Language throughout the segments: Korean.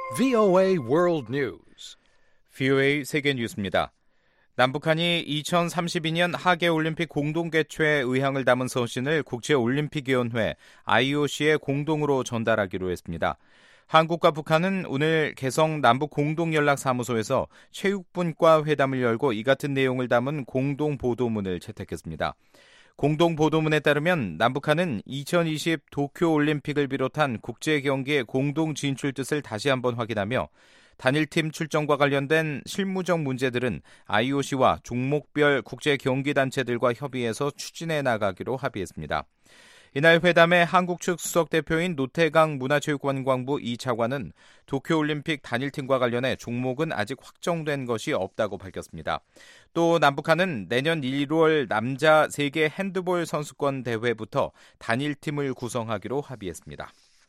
VOA World News. VOA 세계 뉴스입니다. 남북한이 2032년 하계올림픽 공동 개최의 의향을 담은 서신을 국제올림픽위원회 IOC에 공동으로 전달하기로 했습니다. 한국과 북한은 오늘 개성 남북공동연락사무소에서 체육분과 회담을 열고 이 같은 내용을 담은 공동보도문을 채택했습니다. 공동보도문에 따르면 남북한은 2020 도쿄올림픽을 비롯한 국제경기의 공동 진출 뜻을 다시 한번 확인하며 단일팀 출전과 관련된 실무적 문제들은 IOC와 종목별 국제경기단체들과 협의해서 추진해 나가기로 합의했습니다. 이날 회담에 한국 측 수석대표인 노태강 문화체육관광부 2차관은 도쿄올림픽 단일팀과 관련해 종목은 아직 확정된 것이 없다고 밝혔습니다. 또 남북한은 내년 1월 남자 세계 핸드볼 선수권 대회부터 단일팀을 구성하기로 합의했습니다.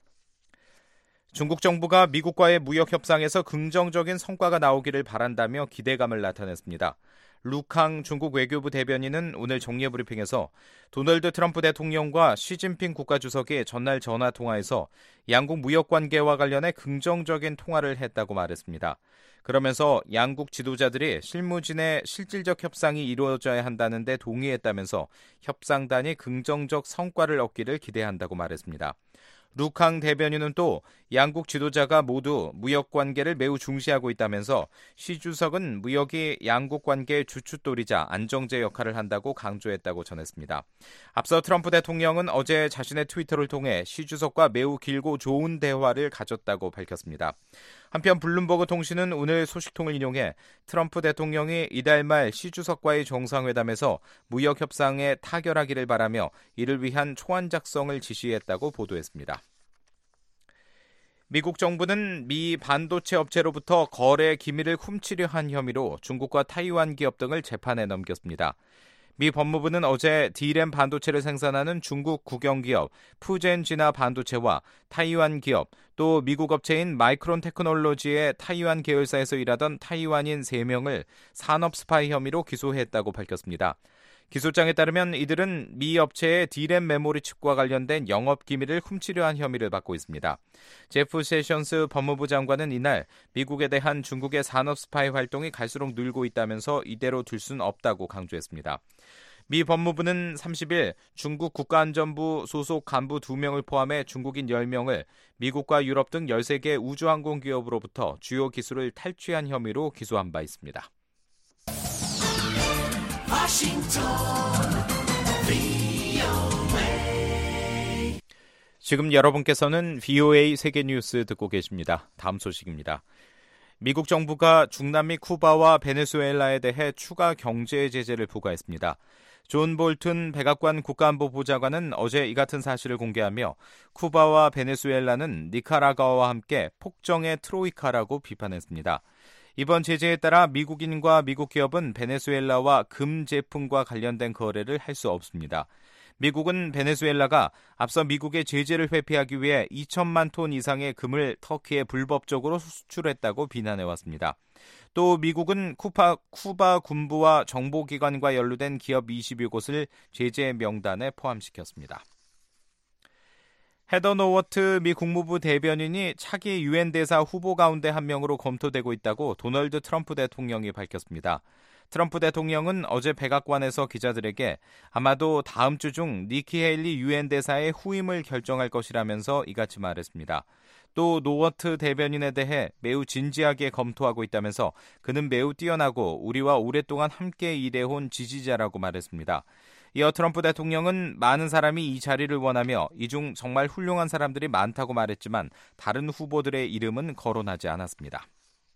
중국 정부가 미국과의 무역 협상에서 긍정적인 성과가 나오기를 바란다며 기대감을 나타냈습니다. 루캉 중국 외교부 대변인은 오늘 정례 브리핑에서 도널드 트럼프 대통령과 시진핑 국가주석이 전날 전화통화에서 양국 무역 관계와 관련해 긍정적인 통화를 했다고 말했습니다. 그러면서 양국 지도자들이 실무진의 실질적 협상이 이루어져야 한다는 데 동의했다면서 협상단이 긍정적 성과를 얻기를 기대한다고 말했습니다. 루캉 대변인은 또 양국 지도자가 모두 무역 관계를 매우 중시하고 있다면서 시 주석은 무역이 양국 관계의 주춧돌이자 안정제 역할을 한다고 강조했다고 전했습니다. 앞서 트럼프 대통령은 어제 자신의 트위터를 통해 시 주석과 매우 길고 좋은 대화를 가졌다고 밝혔습니다. 한편 블룸버그 통신은 오늘 소식통을 인용해 트럼프 대통령이 이달 말 시 주석과의 정상회담에서 무역 협상에 타결하기를 바라며 이를 위한 초안 작성을 지시했다고 보도했습니다. 미국 정부는 미 반도체 업체로부터 거래 기밀을 훔치려 한 혐의로 중국과 타이완 기업 등을 재판에 넘겼습니다. 미 법무부는 어제 D램 반도체를 생산하는 중국 국영기업 푸젠지나 반도체와 타이완 기업 또 미국 업체인 마이크론 테크놀로지의 타이완 계열사에서 일하던 타이완인 3명을 산업 스파이 혐의로 기소했다고 밝혔습니다. 기소장에 따르면 이들은 미 업체의 D램 메모리 칩과 관련된 영업 기밀을 훔치려 한 혐의를 받고 있습니다. 제프 세션스 법무부 장관은 이날 미국에 대한 중국의 산업 스파이 활동이 갈수록 늘고 있다면서 이대로 둘 수는 없다고 강조했습니다. 미 법무부는 30일 중국 국가안전부 소속 간부 2명을 포함해 중국인 10명을 미국과 유럽 등 13개 우주항공 기업으로부터 주요 기술을 탈취한 혐의로 기소한 바 있습니다. 지금 여러분께서는 VOA 세계뉴스 듣고 계십니다. 다음 소식입니다. 미국 정부가 중남미 쿠바와 베네수엘라에 대해 추가 경제 제재를 부과했습니다. 존 볼튼 백악관 국가안보보좌관은 어제 이 같은 사실을 공개하며 쿠바와 베네수엘라는 니카라과와 함께 폭정의 트로이카라고 비판했습니다. 이번 제재에 따라 미국인과 미국 기업은 베네수엘라와 금 제품과 관련된 거래를 할 수 없습니다. 미국은 베네수엘라가 앞서 미국의 제재를 회피하기 위해 2천만 톤 이상의 금을 터키에 불법적으로 수출했다고 비난해왔습니다. 또 미국은 쿠바 군부와 정보기관과 연루된 기업 20여 곳을 제재 명단에 포함시켰습니다. 헤더 노워트 미 국무부 대변인이 차기 유엔 대사 후보 가운데 한 명으로 검토되고 있다고 도널드 트럼프 대통령이 밝혔습니다. 트럼프 대통령은 어제 백악관에서 기자들에게 아마도 다음 주 중 니키 헤일리 유엔 대사의 후임을 결정할 것이라면서 이같이 말했습니다. 또 노워트 대변인에 대해 매우 진지하게 검토하고 있다면서 그는 매우 뛰어나고 우리와 오랫동안 함께 일해온 지지자라고 말했습니다. 이어 트럼프 대통령은 많은 사람이 이 자리를 원하며 이 중 정말 훌륭한 사람들이 많다고 말했지만 다른 후보들의 이름은 거론하지 않았습니다.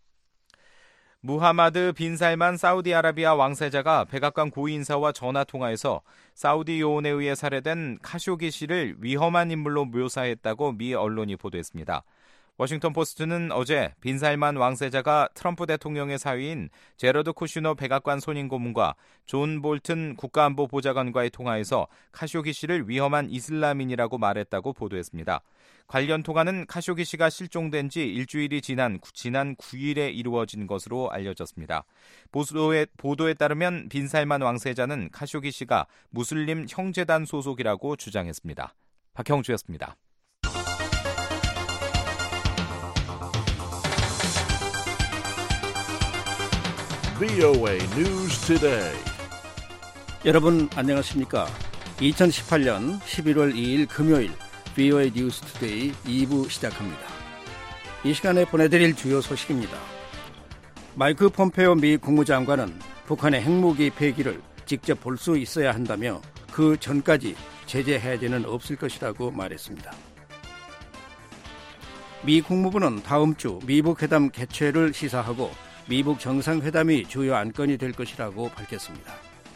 무하마드 빈 살만 사우디아라비아 왕세자가 백악관 고위인사와 전화통화에서 사우디 요원에 의해 살해된 카쇼기 씨를 위험한 인물로 묘사했다고 미 언론이 보도했습니다. 워싱턴 포스트는 어제 빈 살만 왕세자가 트럼프 대통령의 사위인 제러드 쿠슈너 백악관 손임 고문과 존 볼튼 국가안보보좌관과의 통화에서 카쇼기 씨를 위험한 이슬람인이라고 말했다고 보도했습니다. 관련 통화는 카쇼기 씨가 실종된 지 일주일이 지난 9일에 이루어진 것으로 알려졌습니다. 보도에 따르면 빈 살만 왕세자는 카쇼기 씨가 무슬림 형제단 소속이라고 주장했습니다. 박형주였습니다. VOA News Today. 여러분 안녕하십니까? 2018년 11월 2일 금요일 VOA News Today 2부 시작합니다. 이 시간에 보내드릴 주요 소식입니다. 마이크 폼페오 미 국무장관은 북한의 핵무기 폐기를 직접 볼 수 있어야 한다며 그 전까지 제재 해제는 없을 것이라고 말했습니다. 미 국무부는 다음 주 미북 회담 개최를 시사하고 미북 정상회담이 주요 안건이 될 것이라고 밝혔습니다.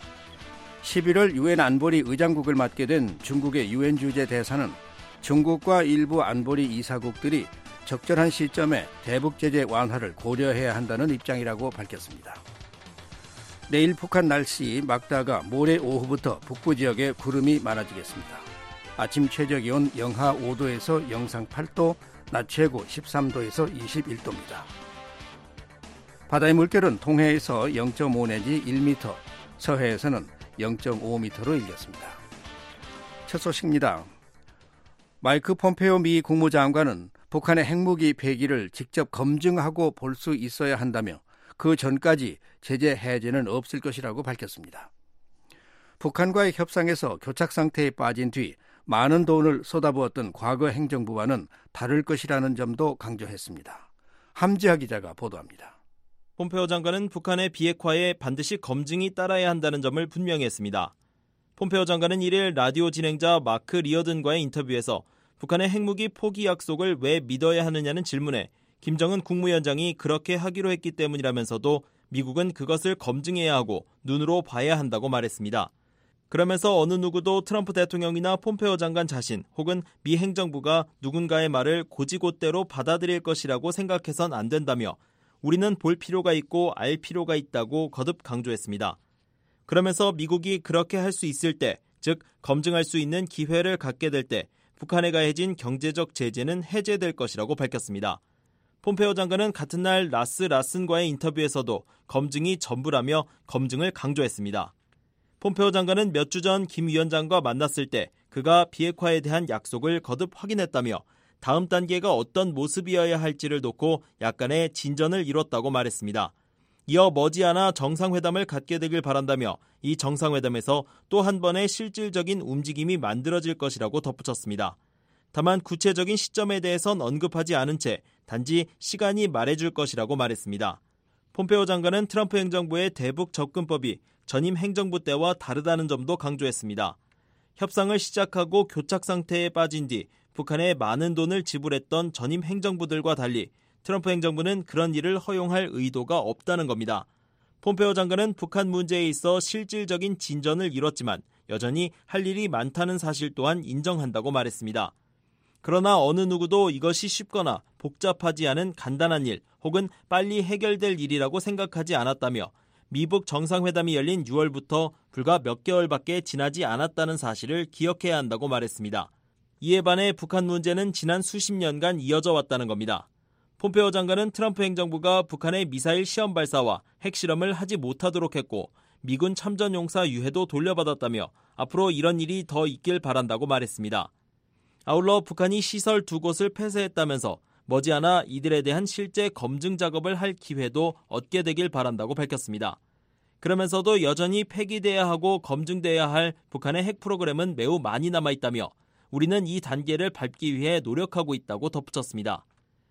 11월 유엔 안보리 의장국을 맡게 된 중국의 유엔 주재 대사는 중국과 일부 안보리 이사국들이 적절한 시점에 대북 제재 완화를 고려해야 한다는 입장이라고 밝혔습니다. 내일 북한 날씨 막다가 모레 오후부터 북부 지역에 구름이 많아지겠습니다. 아침 최저기온 영하 5도에서 영상 8도, 낮 최고 13도에서 21도입니다. 바다의 물결은 동해에서 0.5 내지 1m, 서해에서는 0.5m로 일겠습니다. 첫 소식입니다. 마이크 폼페오 미 국무장관은 북한의 핵무기 폐기를 직접 검증하고 볼 수 있어야 한다며 그 전까지 제재 해제는 없을 것이라고 밝혔습니다. 북한과의 협상에서 교착 상태에 빠진 뒤 많은 돈을 쏟아부었던 과거 행정부와는 다를 것이라는 점도 강조했습니다. 함지하 기자가 보도합니다. 폼페오 장관은 북한의 비핵화에 반드시 검증이 따라야 한다는 점을 분명히 했습니다. 폼페오 장관은 1일 라디오 진행자 마크 리어든과의 인터뷰에서 북한의 핵무기 포기 약속을 왜 믿어야 하느냐는 질문에 김정은 국무위원장이 그렇게 하기로 했기 때문이라면서도 미국은 그것을 검증해야 하고 눈으로 봐야 한다고 말했습니다. 그러면서 어느 누구도 트럼프 대통령이나 폼페오 장관 자신 혹은 미 행정부가 누군가의 말을 고지고대로 받아들일 것이라고 생각해선 안 된다며 우리는 볼 필요가 있고 알 필요가 있다고 거듭 강조했습니다. 그러면서 미국이 그렇게 할 수 있을 때, 즉 검증할 수 있는 기회를 갖게 될 때 북한에 가해진 경제적 제재는 해제될 것이라고 밝혔습니다. 폼페오 장관은 같은 날 라슨과의 인터뷰에서도 검증이 전부라며 검증을 강조했습니다. 폼페오 장관은 몇 주 전 김 위원장과 만났을 때 그가 비핵화에 대한 약속을 거듭 확인했다며 다음 단계가 어떤 모습이어야 할지를 놓고 약간의 진전을 이뤘다고 말했습니다. 이어 머지않아 정상회담을 갖게 되길 바란다며 이 정상회담에서 또 한 번의 실질적인 움직임이 만들어질 것이라고 덧붙였습니다. 다만 구체적인 시점에 대해선 언급하지 않은 채 단지 시간이 말해줄 것이라고 말했습니다. 폼페오 장관은 트럼프 행정부의 대북 접근법이 전임 행정부 때와 다르다는 점도 강조했습니다. 협상을 시작하고 교착 상태에 빠진 뒤 북한에 많은 돈을 지불했던 전임 행정부들과 달리 트럼프 행정부는 그런 일을 허용할 의도가 없다는 겁니다. 폼페오 장관은 북한 문제에 있어 실질적인 진전을 이뤘지만 여전히 할 일이 많다는 사실 또한 인정한다고 말했습니다. 그러나 어느 누구도 이것이 쉽거나 복잡하지 않은 간단한 일 혹은 빨리 해결될 일이라고 생각하지 않았다며 미북 정상회담이 열린 6월부터 불과 몇 개월밖에 지나지 않았다는 사실을 기억해야 한다고 말했습니다. 이에 반해 북한 문제는 지난 수십 년간 이어져 왔다는 겁니다. 폼페오 장관은 트럼프 행정부가 북한의 미사일 시험 발사와 핵실험을 하지 못하도록 했고 미군 참전용사 유해도 돌려받았다며 앞으로 이런 일이 더 있길 바란다고 말했습니다. 아울러 북한이 시설 2곳을 폐쇄했다면서 머지않아 이들에 대한 실제 검증 작업을 할 기회도 얻게 되길 바란다고 밝혔습니다. 그러면서도 여전히 폐기돼야 하고 검증돼야 할 북한의 핵 프로그램은 매우 많이 남아있다며 우리는 이 단계를 밟기 위해 노력하고 있다고 덧붙였습니다.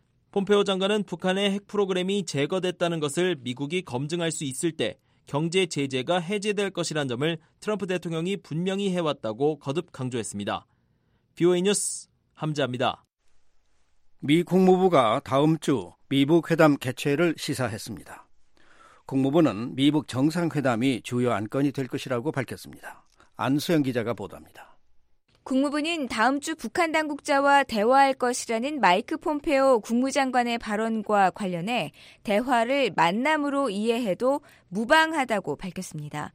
폼페오 장관은 북한의 핵 프로그램이 제거됐다는 것을 미국이 검증할 수 있을 때 경제 제재가 해제될 것이란 점을 트럼프 대통령이 분명히 해왔다고 거듭 강조했습니다. VOA 뉴스 함지아입니다. 미 국무부가 다음 주 미북 회담 개최를 시사했습니다. 국무부는 미북 정상회담이 주요 안건이 될 것이라고 밝혔습니다. 안수영 기자가 보도합니다. 국무부는 다음 주 북한 당국자와 대화할 것이라는 마이크 폼페오 국무장관의 발언과 관련해 대화를 만남으로 이해해도 무방하다고 밝혔습니다.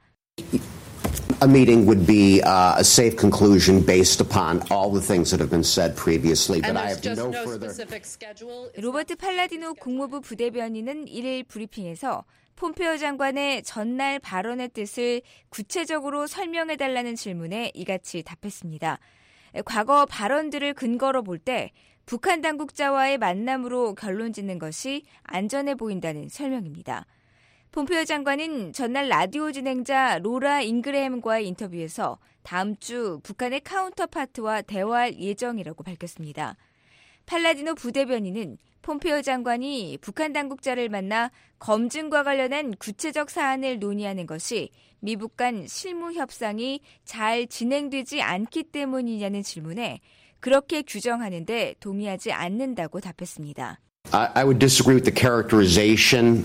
A meeting would be a safe conclusion based upon all the things that have been said previously, but I have no further. 로버트 팔라디노 국무부 부대변인은 1일 브리핑에서 폼페오 장관의 전날 발언의 뜻을 구체적으로 설명해달라는 질문에 이같이 답했습니다. 과거 발언들을 근거로 볼 때 북한 당국자와의 만남으로 결론 짓는 것이 안전해 보인다는 설명입니다. 폼페오 장관은 전날 라디오 진행자 로라 잉그레햄과의 인터뷰에서 다음 주 북한의 카운터파트와 대화할 예정이라고 밝혔습니다. 팔라디노 부대변인은 폼페오 장관이 북한 당국자를 만나 검증과 관련한 구체적 사안을 논의하는 것이 미북 간 실무 협상이 잘 진행되지 않기 때문이냐는 질문에 그렇게 규정하는데 동의하지 않는다고 답했습니다. I would disagree with the characterization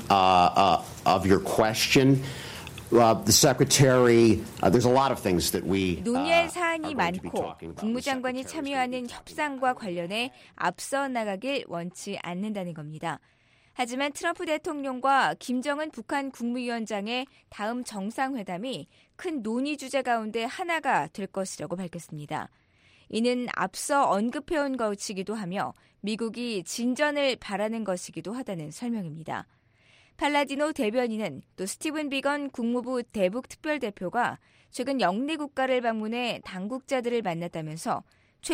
of your question. The Secretary, there's a lot of things that we 논의할 사안이 많고 국무장관이 참여하는 협상과 관련해 앞서 나가길 원치 않는다는 겁니다. 하지만 트럼프 대통령과 김정은 북한 국무위원장의 다음 정상회담이 큰 논의 주제 가운데 하나가 될 것이라고 밝혔습니다. 이는 앞서 언급해온 것이기도 하며 미국이 진전을 바라는 것이기도 하다는 설명입니다. 팔라디노 대변인은 또 스티븐 비건 국무부 대북 특별대표가 최근 영내 국가를 방문해 당국자들을 만났다면서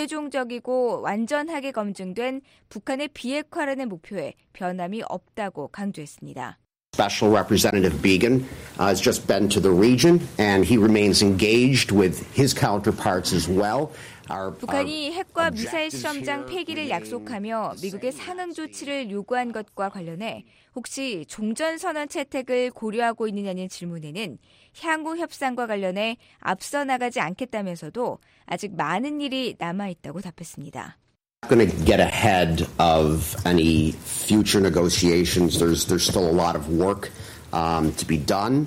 최종적이고 완전하게 검증된 북한의 비핵화라는 목표에 변함이 없다고 강조했습니다. Special Representative Began has just been to the region and he remains engaged with his counterparts as well. 북한이 핵과 미사일 실험장 폐기를 약속하며 미국의 상응 조치를 요구한 것과 관련해 혹시 종전선언 채택을 고려하고 있느냐는 질문에는 향후 협상과 관련해 앞서 나가지 않겠다면서도 아직 많은 일이 남아있다고 답했습니다. I'm going to get ahead of any future negotiations. There's still a lot of work to be done,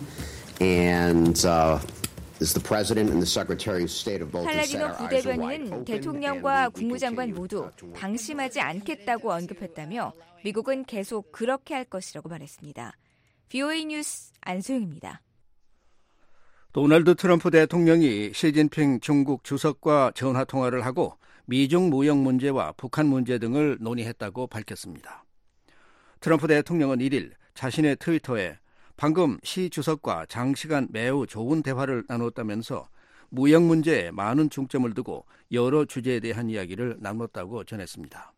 and as the President and the Secretary of State of both said, 팔라디노 our eyes are wide 부대변인은 open, 대통령과 and we 국무장관 continue 모두 to 방심하지 않겠다고 언급했다며 미국은 계속 그렇게 할 것이라고 말했습니다. VOA 뉴스 안소영입니다. 도널드 트럼프 대통령이 시진핑 중국 주석과 전화통화를 하고 미중 무역 문제와 북한 문제 등을 논의했다고 밝혔습니다. 트럼프 대통령은 1일 자신의 트위터에 방금 시 주석과 장시간 매우 좋은 대화를 나눴다면서 무역 문제에 많은 중점을 두고 여러 주제에 대한 이야기를 나눴다고 전했습니다.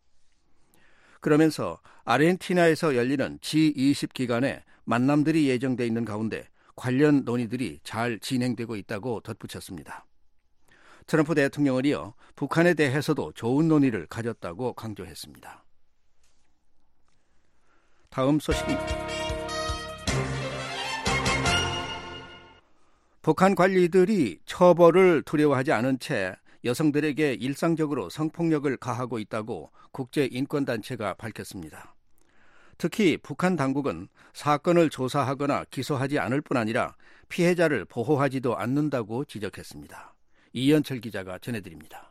그러면서 아르헨티나에서 열리는 G20 기간에 만남들이 예정돼 있는 가운데 관련 논의들이 잘 진행되고 있다고 덧붙였습니다. 트럼프 대통령은 이어 북한에 대해서도 좋은 논의를 가졌다고 강조했습니다. 다음 소식입니다. 북한 관리들이 처벌을 두려워하지 않은 채 여성들에게 일상적으로 성폭력을 가하고 있다고 국제인권단체가 밝혔습니다. 특히 북한 당국은 사건을 조사하거나 기소하지 않을 뿐 아니라 피해자를 보호하지도 않는다고 지적했습니다. 이현철 기자가 전해드립니다.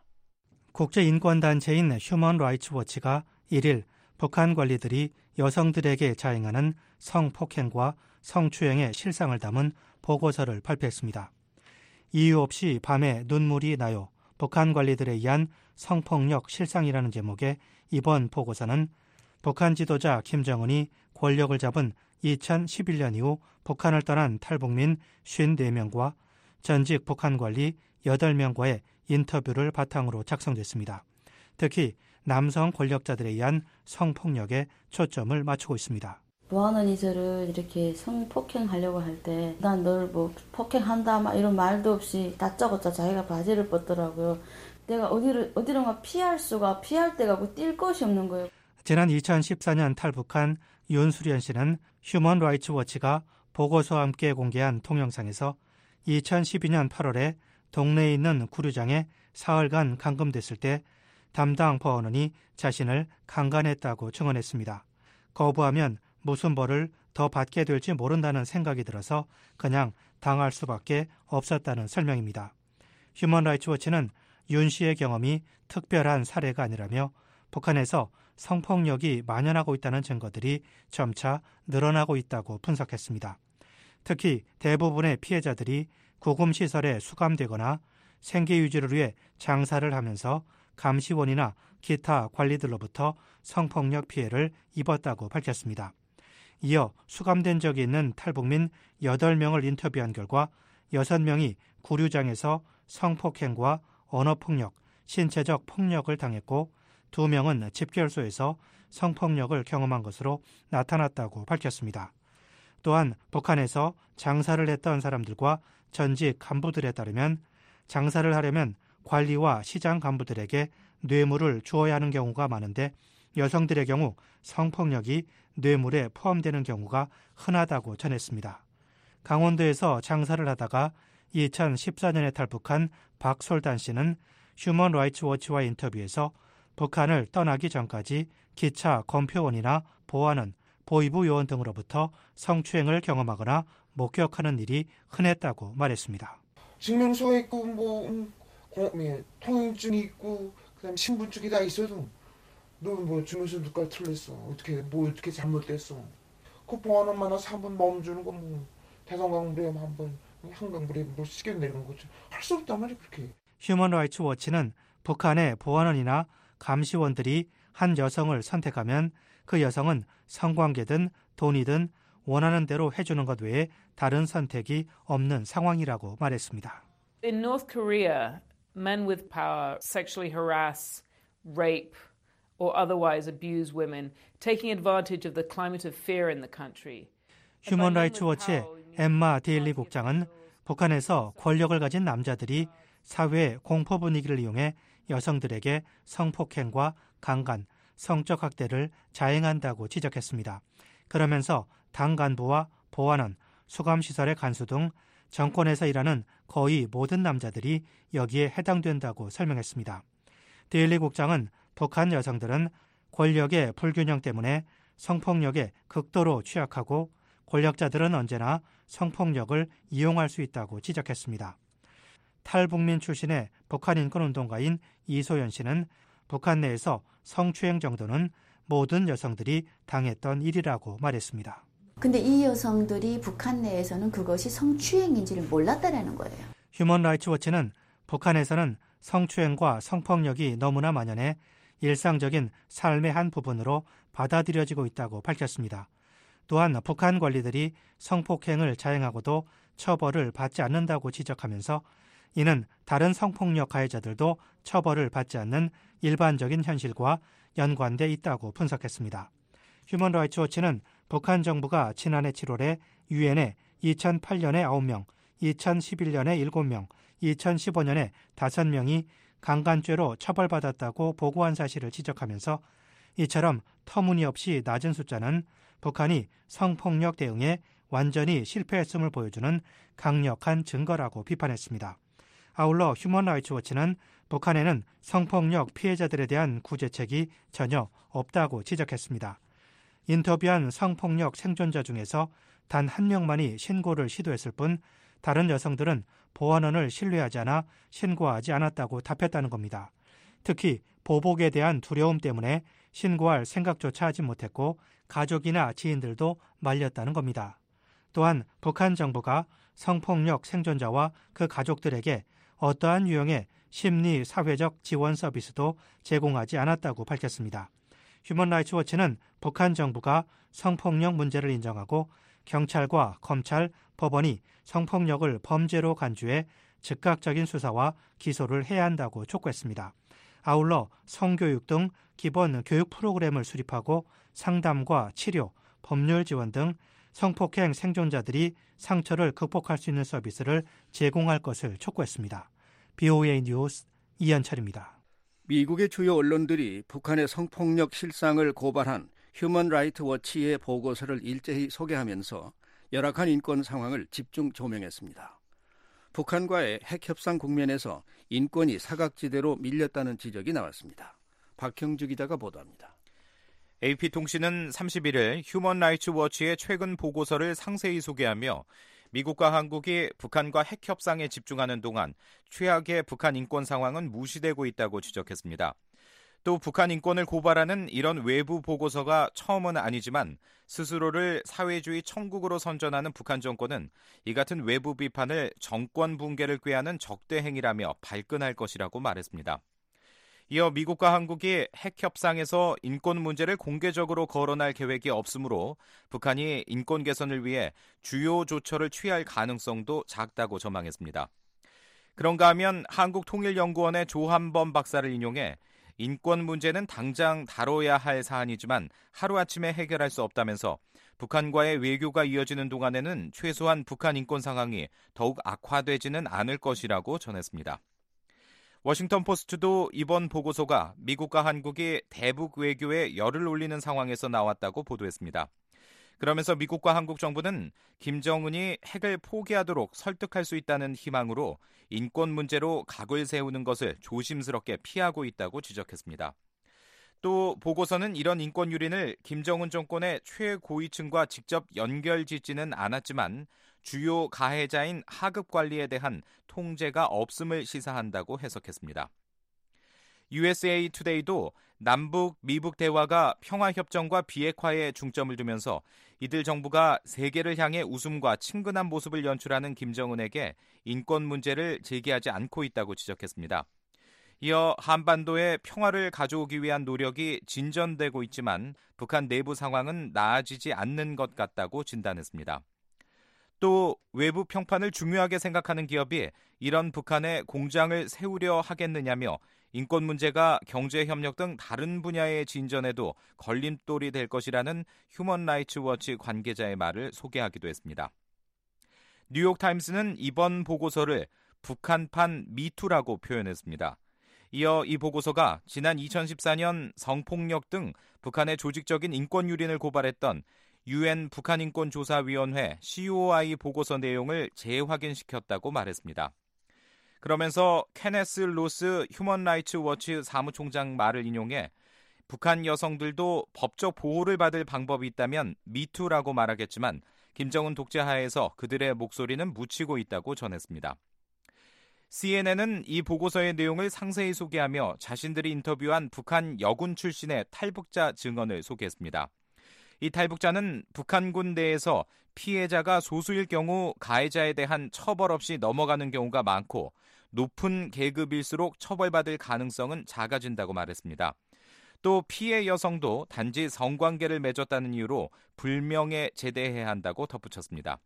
국제인권단체인 휴먼 라이츠 워치가 1일 북한 관리들이 여성들에게 자행하는 성폭행과 성추행의 실상을 담은 보고서를 발표했습니다. 이유 없이 밤에 눈물이 나요. 북한 관리들에 의한 성폭력 실상이라는 제목의 이번 보고서는 북한 지도자 김정은이 권력을 잡은 2011년 이후 북한을 떠난 탈북민 54명과 전직 북한 관리 8명과의 인터뷰를 바탕으로 작성됐습니다. 특히 남성 권력자들에 의한 성폭력에 초점을 맞추고 있습니다. 뭐하는 이들을 이렇게 성폭행하려고 할 때 난 널 뭐 폭행한다 막 이런 말도 없이 다짜고짜 자기가 바지를 벗더라고요. 내가 어디론가 피할 데가 없고 뛸 곳이 없는 거예요. 지난 2014년 탈북한 윤수련 씨는 휴먼 라이츠 워치가 보고서와 함께 공개한 동영상에서 2012년 8월에 동네에 있는 구류장에 사흘간 감금됐을 때 담당 보안원이 자신을 강간했다고 증언했습니다. 거부하면 무슨 벌을 더 받게 될지 모른다는 생각이 들어서 그냥 당할 수밖에 없었다는 설명입니다. 휴먼 라이츠 워치는 윤 씨의 경험이 특별한 사례가 아니라며 북한에서 성폭력이 만연하고 있다는 증거들이 점차 늘어나고 있다고 분석했습니다. 특히 대부분의 피해자들이 구금시설에 수감되거나 생계 유지를 위해 장사를 하면서 감시원이나 기타 관리들로부터 성폭력 피해를 입었다고 밝혔습니다. 이어 수감된 적이 있는 탈북민 8명을 인터뷰한 결과 6명이 구류장에서 성폭행과 언어폭력, 신체적 폭력을 당했고 2명은 집결소에서 성폭력을 경험한 것으로 나타났다고 밝혔습니다. 또한 북한에서 장사를 했던 사람들과 전직 간부들에 따르면 장사를 하려면 관리와 시장 간부들에게 뇌물을 주어야 하는 경우가 많은데 여성들의 경우 성폭력이 뇌물에 포함되는 경우가 흔하다고 전했습니다. 강원도에서 장사를 하다가 2014년에 탈북한 박솔단 씨는 휴먼 라이츠 워치와 인터뷰에서 북한을 떠나기 전까지 기차 검표원이나 보안원, 보위부 요원 등으로부터 성추행을 경험하거나 목격하는 일이 흔했다고 말했습니다. 증명서가 있고 통행증이 있고 그다음 신분증이 다 있어도 너 뭐 증명서 누가 틀렸어? 어떻게 잘못됐어? 그 보안원 만나서 한번 멈추는 거 뭐 대성강불에 한번 한강불에 뭐 시계 내리는 거지 할 수 없단 말이야 그렇게. 휴먼 라이츠 워치는 북한의 보안원이나 감시원들이 한 여성을 선택하면 그 여성은 성관계든 돈이든 원하는 대로 해주는 것 외에 다른 선택이 없는 상황이라고 말했습니다. In North Korea, men with power sexually harass, rape, or otherwise abuse women, taking advantage of the climate of fear in the country. 휴먼 라이츠 워치의 엠마 데일리 국장은 북한에서 권력을 가진 남자들이 사회의 공포 분위기를 이용해 여성들에게 성폭행과 강간, 성적 학대를 자행한다고 지적했습니다. 그러면서 당 간부와 보안원, 수감시설의 간수 등 정권에서 일하는 거의 모든 남자들이 여기에 해당된다고 설명했습니다. 데일리 국장은 북한 여성들은 권력의 불균형 때문에 성폭력에 극도로 취약하고 권력자들은 언제나 성폭력을 이용할 수 있다고 지적했습니다. 탈북민 출신의 북한 인권운동가인 이소연 씨는 북한 내에서 성추행 정도는 모든 여성들이 당했던 일이라고 말했습니다. 근데 이 여성들이 북한 내에서는 그것이 성추행인지를 몰랐다라는 거예요. 휴먼 라이츠 워치는 북한에서는 성추행과 성폭력이 너무나 만연해 일상적인 삶의 한 부분으로 받아들여지고 있다고 밝혔습니다. 또한 북한 관리들이 성폭행을 자행하고도 처벌을 받지 않는다고 지적하면서 이는 다른 성폭력 가해자들도 처벌을 받지 않는 일반적인 현실과 연관돼 있다고 분석했습니다. 휴먼 라이츠 워치는 북한 정부가 지난해 7월에 유엔에 2008년에 9명, 2011년에 7명, 2015년에 5명이 강간죄로 처벌받았다고 보고한 사실을 지적하면서 이처럼 터무니없이 낮은 숫자는 북한이 성폭력 대응에 완전히 실패했음을 보여주는 강력한 증거라고 비판했습니다. 아울러 휴먼 라이츠 워치는 북한에는 성폭력 피해자들에 대한 구제책이 전혀 없다고 지적했습니다. 인터뷰한 성폭력 생존자 중에서 단 한 명만이 신고를 시도했을 뿐 다른 여성들은 보안원을 신뢰하지 않아 신고하지 않았다고 답했다는 겁니다. 특히 보복에 대한 두려움 때문에 신고할 생각조차 하지 못했고 가족이나 지인들도 말렸다는 겁니다. 또한 북한 정부가 성폭력 생존자와 그 가족들에게 어떠한 유형의 심리 사회적 지원 서비스도 제공하지 않았다고 밝혔습니다. 휴먼 라이츠 워치는 북한 정부가 성폭력 문제를 인정하고 경찰과 검찰, 법원이 성폭력을 범죄로 간주해 즉각적인 수사와 기소를 해야 한다고 촉구했습니다. 아울러 성교육 등 기본 교육 프로그램을 수립하고 상담과 치료, 법률 지원 등 성폭행 생존자들이 상처를 극복할 수 있는 서비스를 제공할 것을 촉구했습니다. BOA 뉴스 이현철입니다. 미국의 주요 언론들이 북한의 성폭력 실상을 고발한 휴먼 라이트 워치의 보고서를 일제히 소개하면서 열악한 인권 상황을 집중 조명했습니다. 북한과의 핵협상 국면에서 인권이 사각지대로 밀렸다는 지적이 나왔습니다. 박형주 기자가 보도합니다. AP통신은 31일 휴먼 라이츠 워치의 최근 보고서를 상세히 소개하며 미국과 한국이 북한과 핵협상에 집중하는 동안 최악의 북한 인권 상황은 무시되고 있다고 지적했습니다. 또 북한 인권을 고발하는 이런 외부 보고서가 처음은 아니지만 스스로를 사회주의 천국으로 선전하는 북한 정권은 이 같은 외부 비판을 정권 붕괴를 꾀하는 적대 행위라며 발끈할 것이라고 말했습니다. 이어 미국과 한국이 핵협상에서 인권 문제를 공개적으로 거론할 계획이 없으므로 북한이 인권 개선을 위해 주요 조처를 취할 가능성도 작다고 전망했습니다. 그런가 하면 한국통일연구원의 조한범 박사를 인용해 인권 문제는 당장 다뤄야 할 사안이지만 하루아침에 해결할 수 없다면서 북한과의 외교가 이어지는 동안에는 최소한 북한 인권 상황이 더욱 악화되지는 않을 것이라고 전했습니다. 워싱턴 포스트도 이번 보고서가 미국과 한국이 대북 외교에 열을 올리는 상황에서 나왔다고 보도했습니다. 그러면서 미국과 한국 정부는 김정은이 핵을 포기하도록 설득할 수 있다는 희망으로 인권 문제로 각을 세우는 것을 조심스럽게 피하고 있다고 지적했습니다. 또 보고서는 이런 인권 유린을 김정은 정권의 최고위층과 직접 연결짓지는 않았지만 주요 가해자인 하급 관리에 대한 통제가 없음을 시사한다고 해석했습니다. USA 투데이도 남북, 미북 대화가 평화협정과 비핵화에 중점을 두면서 이들 정부가 세계를 향해 웃음과 친근한 모습을 연출하는 김정은에게 인권 문제를 제기하지 않고 있다고 지적했습니다. 이어 한반도에 평화를 가져오기 위한 노력이 진전되고 있지만 북한 내부 상황은 나아지지 않는 것 같다고 진단했습니다. 또 외부 평판을 중요하게 생각하는 기업이 이런 북한에 공장을 세우려 하겠느냐며 인권 문제가 경제협력 등 다른 분야의 진전에도 걸림돌이 될 것이라는 휴먼 라이츠 워치 관계자의 말을 소개하기도 했습니다. 뉴욕타임스는 이번 보고서를 북한판 미투라고 표현했습니다. 이어 이 보고서가 지난 2014년 성폭력 등 북한의 조직적인 인권 유린을 고발했던 UN 북한인권조사위원회 COI 보고서 내용을 재확인시켰다고 말했습니다. 그러면서 케네스 로스 휴먼 라이츠 워치 사무총장 말을 인용해 북한 여성들도 법적 보호를 받을 방법이 있다면 미투라고 말하겠지만 김정은 독재 하에서 그들의 목소리는 묻히고 있다고 전했습니다. CNN은 이 보고서의 내용을 상세히 소개하며 자신들이 인터뷰한 북한 여군 출신의 탈북자 증언을 소개했습니다. 이 탈북자는 북한군 내에서 피해자가 소수일 경우 가해자에 대한 처벌 없이 넘어가는 경우가 많고 높은 계급일수록 처벌받을 가능성은 작아진다고 말했습니다. 또 피해 여성도 단지 성관계를 맺었다는 이유로 불명예 제대해야 한다고 덧붙였습니다.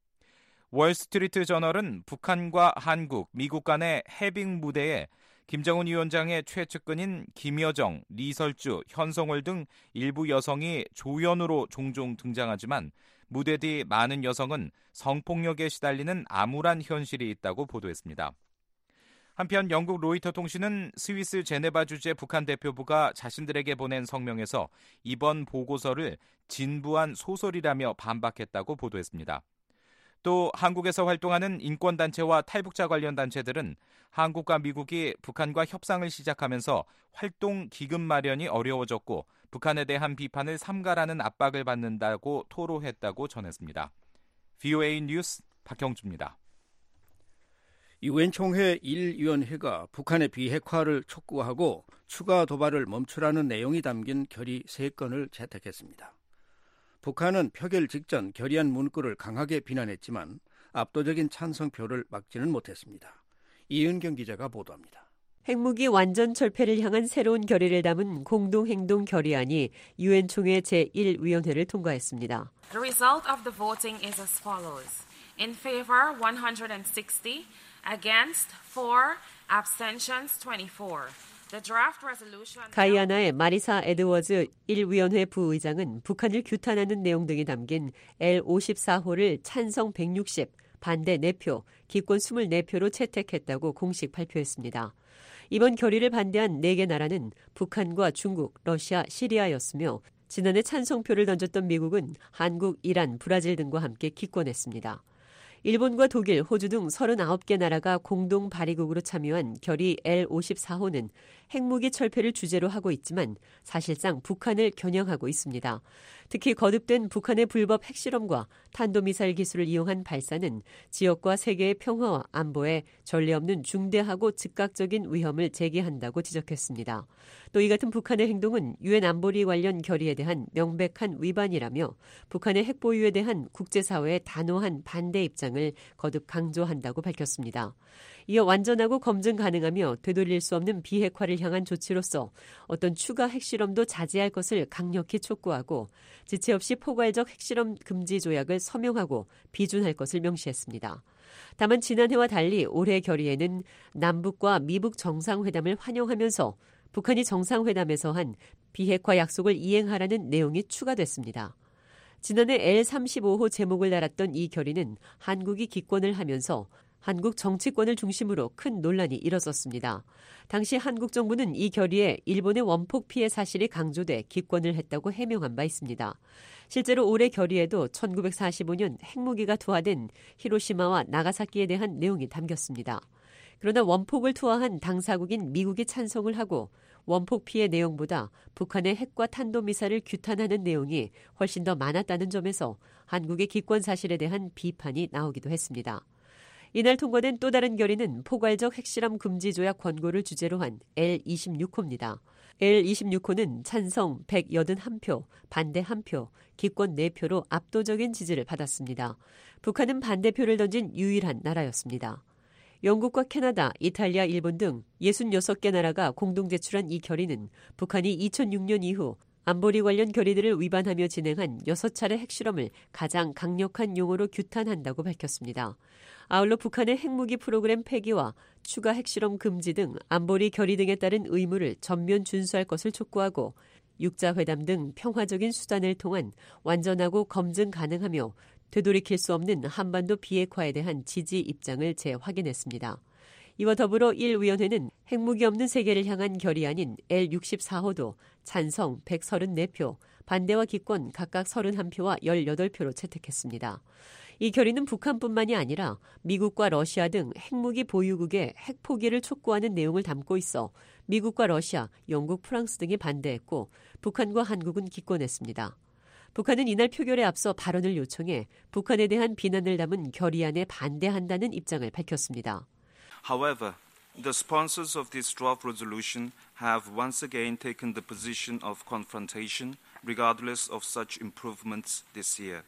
월스트리트 저널은 북한과 한국, 미국 간의 해빙 무대에 김정은 위원장의 최측근인 김여정, 리설주, 현성월 등 일부 여성이 조연으로 종종 등장하지만 무대 뒤 많은 여성은 성폭력에 시달리는 암울한 현실이 있다고 보도했습니다. 한편 영국 로이터 통신은 스위스 제네바 주재 북한 대표부가 자신들에게 보낸 성명에서 이번 보고서를 진부한 소설이라며 반박했다고 보도했습니다. 또 한국에서 활동하는 인권단체와 탈북자 관련 단체들은 한국과 미국이 북한과 협상을 시작하면서 활동 기금 마련이 어려워졌고 북한에 대한 비판을 삼가라는 압박을 받는다고 토로했다고 전했습니다. VOA 뉴스 박형주입니다. 유엔 총회 1위원회가 북한의 비핵화를 촉구하고 추가 도발을 멈추라는 내용이 담긴 결의 3건을 채택했습니다. 북한은 표결 직전 결의안 문구를 강하게 비난했지만 압도적인 찬성표를 막지는 못했습니다. 이은경 기자가 보도합니다. 핵무기 완전 철폐를 향한 새로운 결의를 담은 공동행동 결의안이 유엔 총회 제1위원회를 통과했습니다. The result of the voting is as follows. In favor 160, against 4, abstentions 24. 가이아나의 마리사 에드워즈 1위원회 부의장은 북한을 규탄하는 내용 등이 담긴 L54호를 찬성 160, 반대 4표, 기권 24표로 채택했다고 공식 발표했습니다. 이번 결의를 반대한 4개 나라는 북한과 중국, 러시아, 시리아였으며 지난해 찬성표를 던졌던 미국은 한국, 이란, 브라질 등과 함께 기권했습니다. 일본과 독일, 호주 등 39개 나라가 공동 발의국으로 참여한 결의 L54호는 핵무기 철폐를 주제로 하고 있지만 사실상 북한을 겨냥하고 있습니다. 특히 거듭된 북한의 불법 핵실험과 탄도미사일 기술을 이용한 발사는 지역과 세계의 평화와 안보에 전례 없는 중대하고 즉각적인 위험을 제기한다고 지적했습니다. 또 이 같은 북한의 행동은 유엔 안보리 관련 결의에 대한 명백한 위반이라며 북한의 핵 보유에 대한 국제사회의 단호한 반대 입장을 거듭 강조한다고 밝혔습니다. 이어 완전하고 검증 가능하며 되돌릴 수 없는 비핵화를 향한 조치로서 어떤 추가 핵실험도 자제할 것을 강력히 촉구하고 지체 없이 포괄적 핵실험 금지 조약을 서명하고 비준할 것을 명시했습니다. 다만 지난해와 달리 올해 결의에는 남북과 미북 정상회담을 환영하면서 북한이 정상회담에서 한 비핵화 약속을 이행하라는 내용이 추가됐습니다. 지난해 L35호 제목을 달았던 이 결의는 한국이 기권을 하면서 한국 정치권을 중심으로 큰 논란이 일어섰습니다. 당시 한국 정부는 이 결의에 일본의 원폭 피해 사실이 강조돼 기권을 했다고 해명한 바 있습니다. 실제로 올해 결의에도 1945년 핵무기가 투하된 히로시마와 나가사키에 대한 내용이 담겼습니다. 그러나 원폭을 투하한 당사국인 미국이 찬성을 하고 원폭 피해 내용보다 북한의 핵과 탄도미사일을 규탄하는 내용이 훨씬 더 많았다는 점에서 한국의 기권 사실에 대한 비판이 나오기도 했습니다. 이날 통과된 또 다른 결의는 포괄적 핵실험 금지 조약 권고를 주제로 한 L26호입니다. L26호는 찬성 181표, 반대 1표, 기권 4표로 압도적인 지지를 받았습니다. 북한은 반대표를 던진 유일한 나라였습니다. 영국과 캐나다, 이탈리아, 일본 등 66개 나라가 공동 제출한 이 결의는 북한이 2006년 이후 안보리 관련 결의들을 위반하며 진행한 6차례 핵실험을 가장 강력한 용어로 규탄한다고 밝혔습니다. 아울러 북한의 핵무기 프로그램 폐기와 추가 핵실험 금지 등 안보리 결의 등에 따른 의무를 전면 준수할 것을 촉구하고 육자회담 등 평화적인 수단을 통한 완전하고 검증 가능하며 되돌이킬 수 없는 한반도 비핵화에 대한 지지 입장을 재확인했습니다. 이와 더불어 1위원회는 핵무기 없는 세계를 향한 결의안인 L64호도 찬성 134표, 반대와 기권 각각 31표와 18표로 채택했습니다. 이 결의는 북한뿐만이 아니라 미국과 러시아 등 핵무기 보유국의 핵 포기를 촉구하는 내용을 담고 있어 미국과 러시아, 영국, 프랑스 등이 반대했고 북한과 한국은 기권했습니다. 북한은 이날 표결에 앞서 발언을 요청해 북한에 대한 비난을 담은 결의안에 반대한다는 입장을 밝혔습니다. However, the sponsors of this draft resolution have once again taken the position of confrontation, regardless of such improvements this year.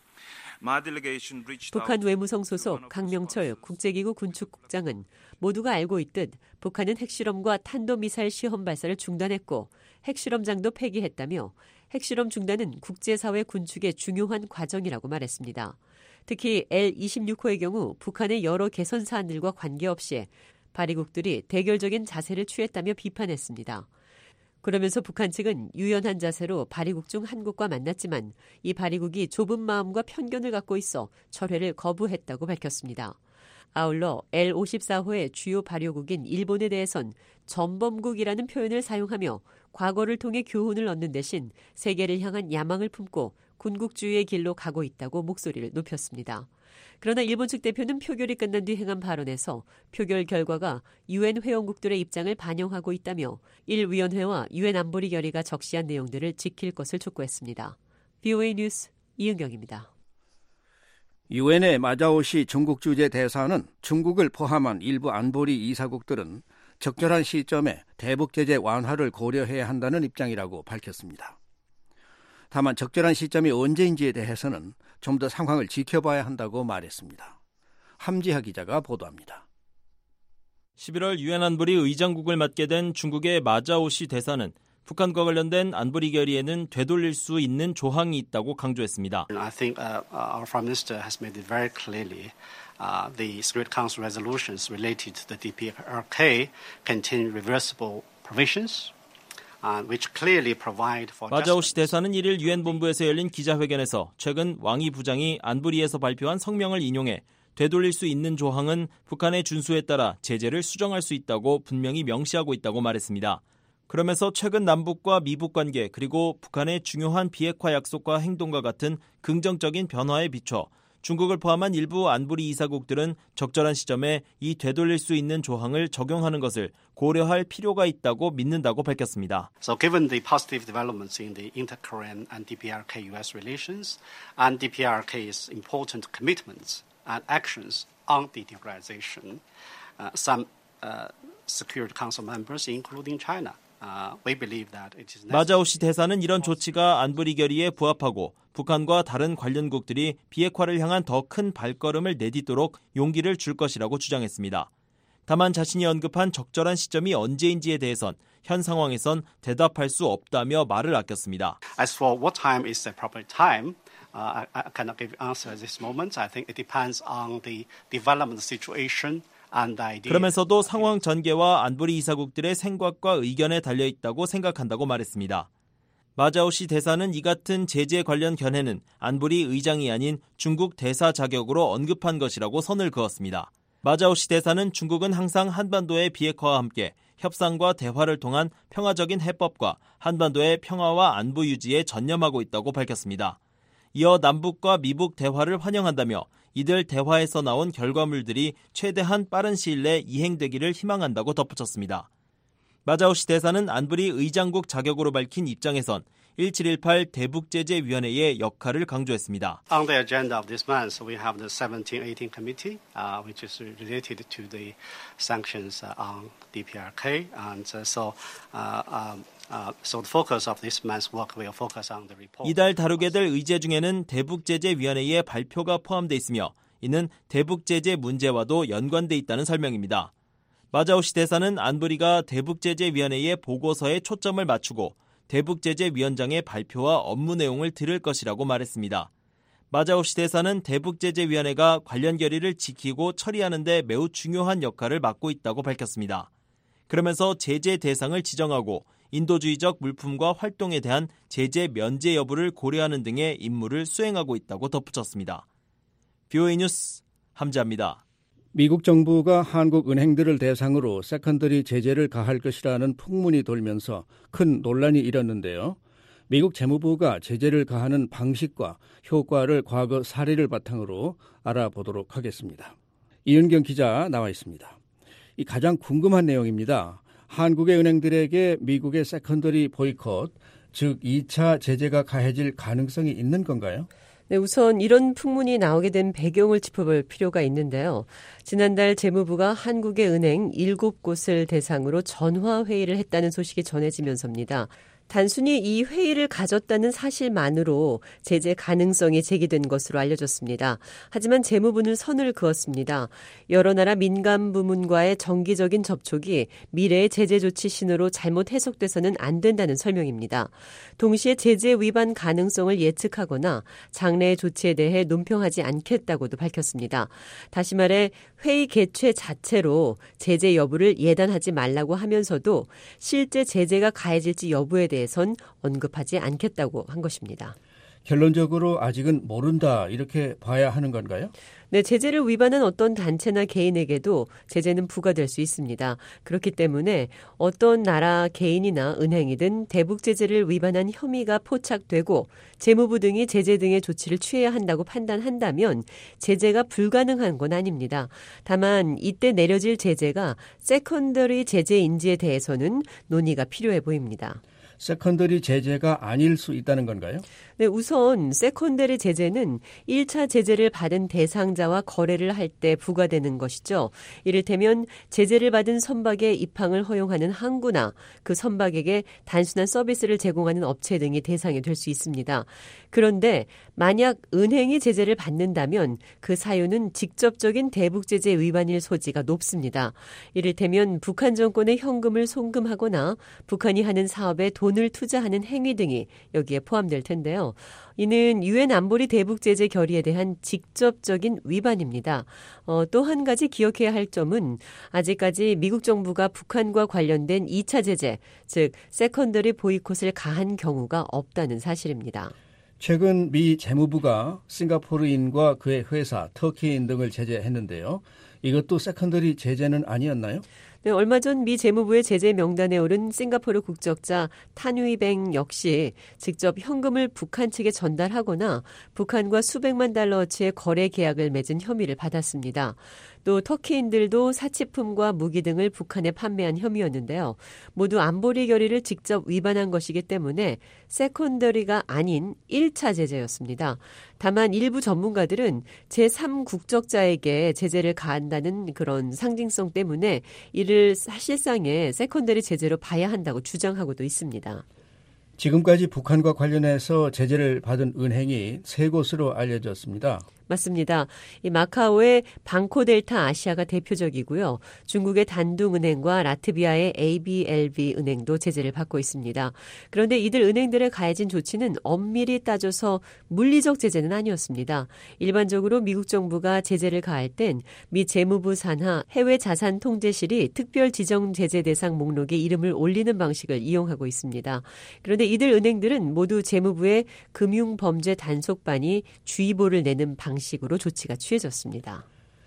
북한 외무성 소속 강명철 국제기구 군축국장은 모두가 알고 있듯 북한은 핵실험과 탄도미사일 시험 발사를 중단했고 핵실험장도 폐기했다며 핵실험 중단은 국제사회 군축의 중요한 과정이라고 말했습니다. 특히 L26호의 경우 북한의 여러 개선 사안들과 관계없이 발의국들이 대결적인 자세를 취했다며 비판했습니다. 그러면서 북한 측은 유연한 자세로 발의국 중 한국과 만났지만 이 발의국이 좁은 마음과 편견을 갖고 있어 철회를 거부했다고 밝혔습니다. 아울러 L54호의 주요 발효국인 일본에 대해선 전범국이라는 표현을 사용하며 과거를 통해 교훈을 얻는 대신 세계를 향한 야망을 품고 군국주의의 길로 가고 있다고 목소리를 높였습니다. 그러나 일본 측 대표는 표결이 끝난 뒤 행한 발언에서 표결 결과가 유엔 회원국들의 입장을 반영하고 있다며 1위원회와 유엔 안보리 결의가 적시한 내용들을 지킬 것을 촉구했습니다. VOA 뉴스 이은경입니다. 유엔의 마자오시 중국 주재 대사는 중국을 포함한 일부 안보리 이사국들은 적절한 시점에 대북 제재 완화를 고려해야 한다는 입장이라고 밝혔습니다. 다만 적절한 시점이 언제인지에 대해서는 좀 더 상황을 지켜봐야 한다고 말했습니다. 함지하 기자가 보도합니다. 11월 유엔 안보리 의장국을 맡게 된 중국의 마자오시 대사는 북한과 관련된 안보리 결의에는 되돌릴 수 있는 조항이 있다고 강조했습니다. I think our Prime Minister has made it very clearly the Security Council resolutions related to the DPRK contain reversible provisions. 마자오시 대사는 1일 유엔 본부에서 열린 기자회견에서 최근 왕이 부장이 안보리에서 발표한 성명을 인용해 되돌릴 수 있는 조항은 북한의 준수에 따라 제재를 수정할 수 있다고 분명히 명시하고 있다고 말했습니다. 그러면서 최근 남북과 미북 관계 그리고 북한의 중요한 비핵화 약속과 행동과 같은 긍정적인 변화에 비춰 중국을 포함한 일부 안보리 이사국들은 적절한 시점에 이 되돌릴 수 있는 조항을 적용하는 것을 고려할 필요가 있다고 믿는다고 밝혔습니다. So given the positive developments in the inter-Korean and DPRK-US relations and DPRK's important commitments and actions on de-nuclearization, some Security Council members, including China, 마자오시 대사는 이런 조치가 안보리 결의에 부합하고 북한과 다른 관련국들이 비핵화를 향한 더 큰 발걸음을 내딛도록 용기를 줄 것이라고 주장했습니다. 다만 자신이 언급한 적절한 시점이 언제인지에 대해선 현 상황에선 대답할 수 없다며 말을 아꼈습니다. As for what time is the proper time, I cannot give an answer at this moment. I think it depends on the development situation 그러면서도 상황 전개와 안보리 이사국들의 생각과 의견에 달려있다고 생각한다고 말했습니다. 마자오시 대사는 이 같은 제재 관련 견해는 안보리 의장이 아닌 중국 대사 자격으로 언급한 것이라고 선을 그었습니다. 마자오시 대사는 중국은 항상 한반도의 비핵화와 함께 협상과 대화를 통한 평화적인 해법과 한반도의 평화와 안보 유지에 전념하고 있다고 밝혔습니다. 이어 남북과 미북 대화를 환영한다며 이들 대화에서 나온 결과물들이 최대한 빠른 시일 내 이행되기를 희망한다고 덧붙였습니다. 마자오시 대사는 안보리 의장국 자격으로 밝힌 입장에선 1718 대북제재위원회의 역할을 강조했습니다. On the agenda of this month, we have the 1718 committee, which is related to the sanctions on DPRK, and so the focus of this month's work will focus on the report. 이달 다루게 될 의제 중에는 대북제재위원회의 발표가 포함돼 있으며 이는 대북제재 문제와도 연관돼 있다는 설명입니다. 마자오시 대사는 안보리가 대북제재위원회의 보고서에 초점을 맞추고 대북제재위원장의 발표와 업무 내용을 들을 것이라고 말했습니다. 마자오시 대사는 대북제재위원회가 관련 결의를 지키고 처리하는 데 매우 중요한 역할을 맡고 있다고 밝혔습니다. 그러면서 제재 대상을 지정하고 인도주의적 물품과 활동에 대한 제재 면제 여부를 고려하는 등의 임무를 수행하고 있다고 덧붙였습니다. VOA 뉴스 함지아입니다. 미국 정부가 한국 은행들을 대상으로 세컨더리 제재를 가할 것이라는 풍문이 돌면서 큰 논란이 일었는데요. 미국 재무부가 제재를 가하는 방식과 효과를 과거 사례를 바탕으로 알아보도록 하겠습니다. 이은경 기자 나와 있습니다. 이 가장 궁금한 내용입니다. 한국의 은행들에게 미국의 세컨더리 보이콧, 즉 2차 제재가 가해질 가능성이 있는 건가요? 네, 우선 이런 풍문이 나오게 된 배경을 짚어볼 필요가 있는데요. 지난달 재무부가 한국의 은행 7곳을 대상으로 전화회의를 했다는 소식이 전해지면서입니다. 단순히 이 회의를 가졌다는 사실만으로 제재 가능성이 제기된 것으로 알려졌습니다. 하지만 재무부는 선을 그었습니다. 여러 나라 민간 부문과의 정기적인 접촉이 미래의 제재 조치 신호로 잘못 해석돼서는 안 된다는 설명입니다. 동시에 제재 위반 가능성을 예측하거나 장래의 조치에 대해 논평하지 않겠다고도 밝혔습니다. 다시 말해 회의 개최 자체로 제재 여부를 예단하지 말라고 하면서도 실제 제재가 가해질지 여부에 대해선 언급하지 않겠다고 한 것입니다. 결론적으로 아직은 모른다 이렇게 봐야 하는 건가요? 네, 제재를 위반한 어떤 단체나 개인에게도 제재는 부과될 수 있습니다. 그렇기 때문에 어떤 나라 개인이나 은행이든 대북 제재를 위반한 혐의가 포착되고 재무부 등이 제재 등의 조치를 취해야 한다고 판단한다면 제재가 불가능한 건 아닙니다. 다만 이때 내려질 제재가 세컨더리 제재인지에 대해서는 논의가 필요해 보입니다. 세컨더리 제재가 아닐 수 있다는 건가요? 네, 우선 세컨더리 제재는 1차 제재를 받은 대상자와 거래를 할 때 부과되는 것이죠. 이를테면 제재를 받은 선박의 입항을 허용하는 항구나 그 선박에게 단순한 서비스를 제공하는 업체 등이 대상이 될 수 있습니다. 그런데 만약 은행이 제재를 받는다면 그 사유는 직접적인 대북제재 위반일 소지가 높습니다. 이를테면 북한 정권의 현금을 송금하거나 북한이 하는 사업에 돈을 투자하는 행위 등이 여기에 포함될 텐데요. 이는 유엔 안보리 대북제재 결의에 대한 직접적인 위반입니다. 또 한 가지 기억해야 할 점은 아직까지 미국 정부가 북한과 관련된 2차 제재, 즉 세컨더리 보이콧을 가한 경우가 없다는 사실입니다. 최근 미 재무부가 싱가포르인과 그의 회사, 터키인 등을 제재했는데요. 이것도 세컨더리 제재는 아니었나요? 네, 얼마 전 미 재무부의 제재 명단에 오른 싱가포르 국적자 탄위뱅 역시 직접 현금을 북한 측에 전달하거나 북한과 수백만 달러어치의 거래 계약을 맺은 혐의를 받았습니다. 또 터키인들도 사치품과 무기 등을 북한에 판매한 혐의였는데요. 모두 안보리 결의를 직접 위반한 것이기 때문에 세컨더리가 아닌 1차 제재였습니다. 다만 일부 전문가들은 제3국적자에게 제재를 가한다는 그런 상징성 때문에 이를 사실상의 세컨더리 제재로 봐야 한다고 주장하고도 있습니다. 지금까지 북한과 관련해서 제재를 받은 은행이 3곳으로 알려졌습니다. 맞습니다. 이 마카오의 방코델타 아시아가 대표적이고요. 중국의 단둥은행과 라트비아의 ABLB 은행도 제재를 받고 있습니다. 그런데 이들 은행들에 가해진 조치는 엄밀히 따져서 물리적 제재는 아니었습니다. 일반적으로 미국 정부가 제재를 가할 땐 미 재무부 산하 해외자산통제실이 특별 지정 제재 대상 목록에 이름을 올리는 방식을 이용하고 있습니다. 그런데 이들 은행들은 모두 재무부의 금융범죄 단속반이 주의보를 내는 방식으로 조치가 취해졌습니다.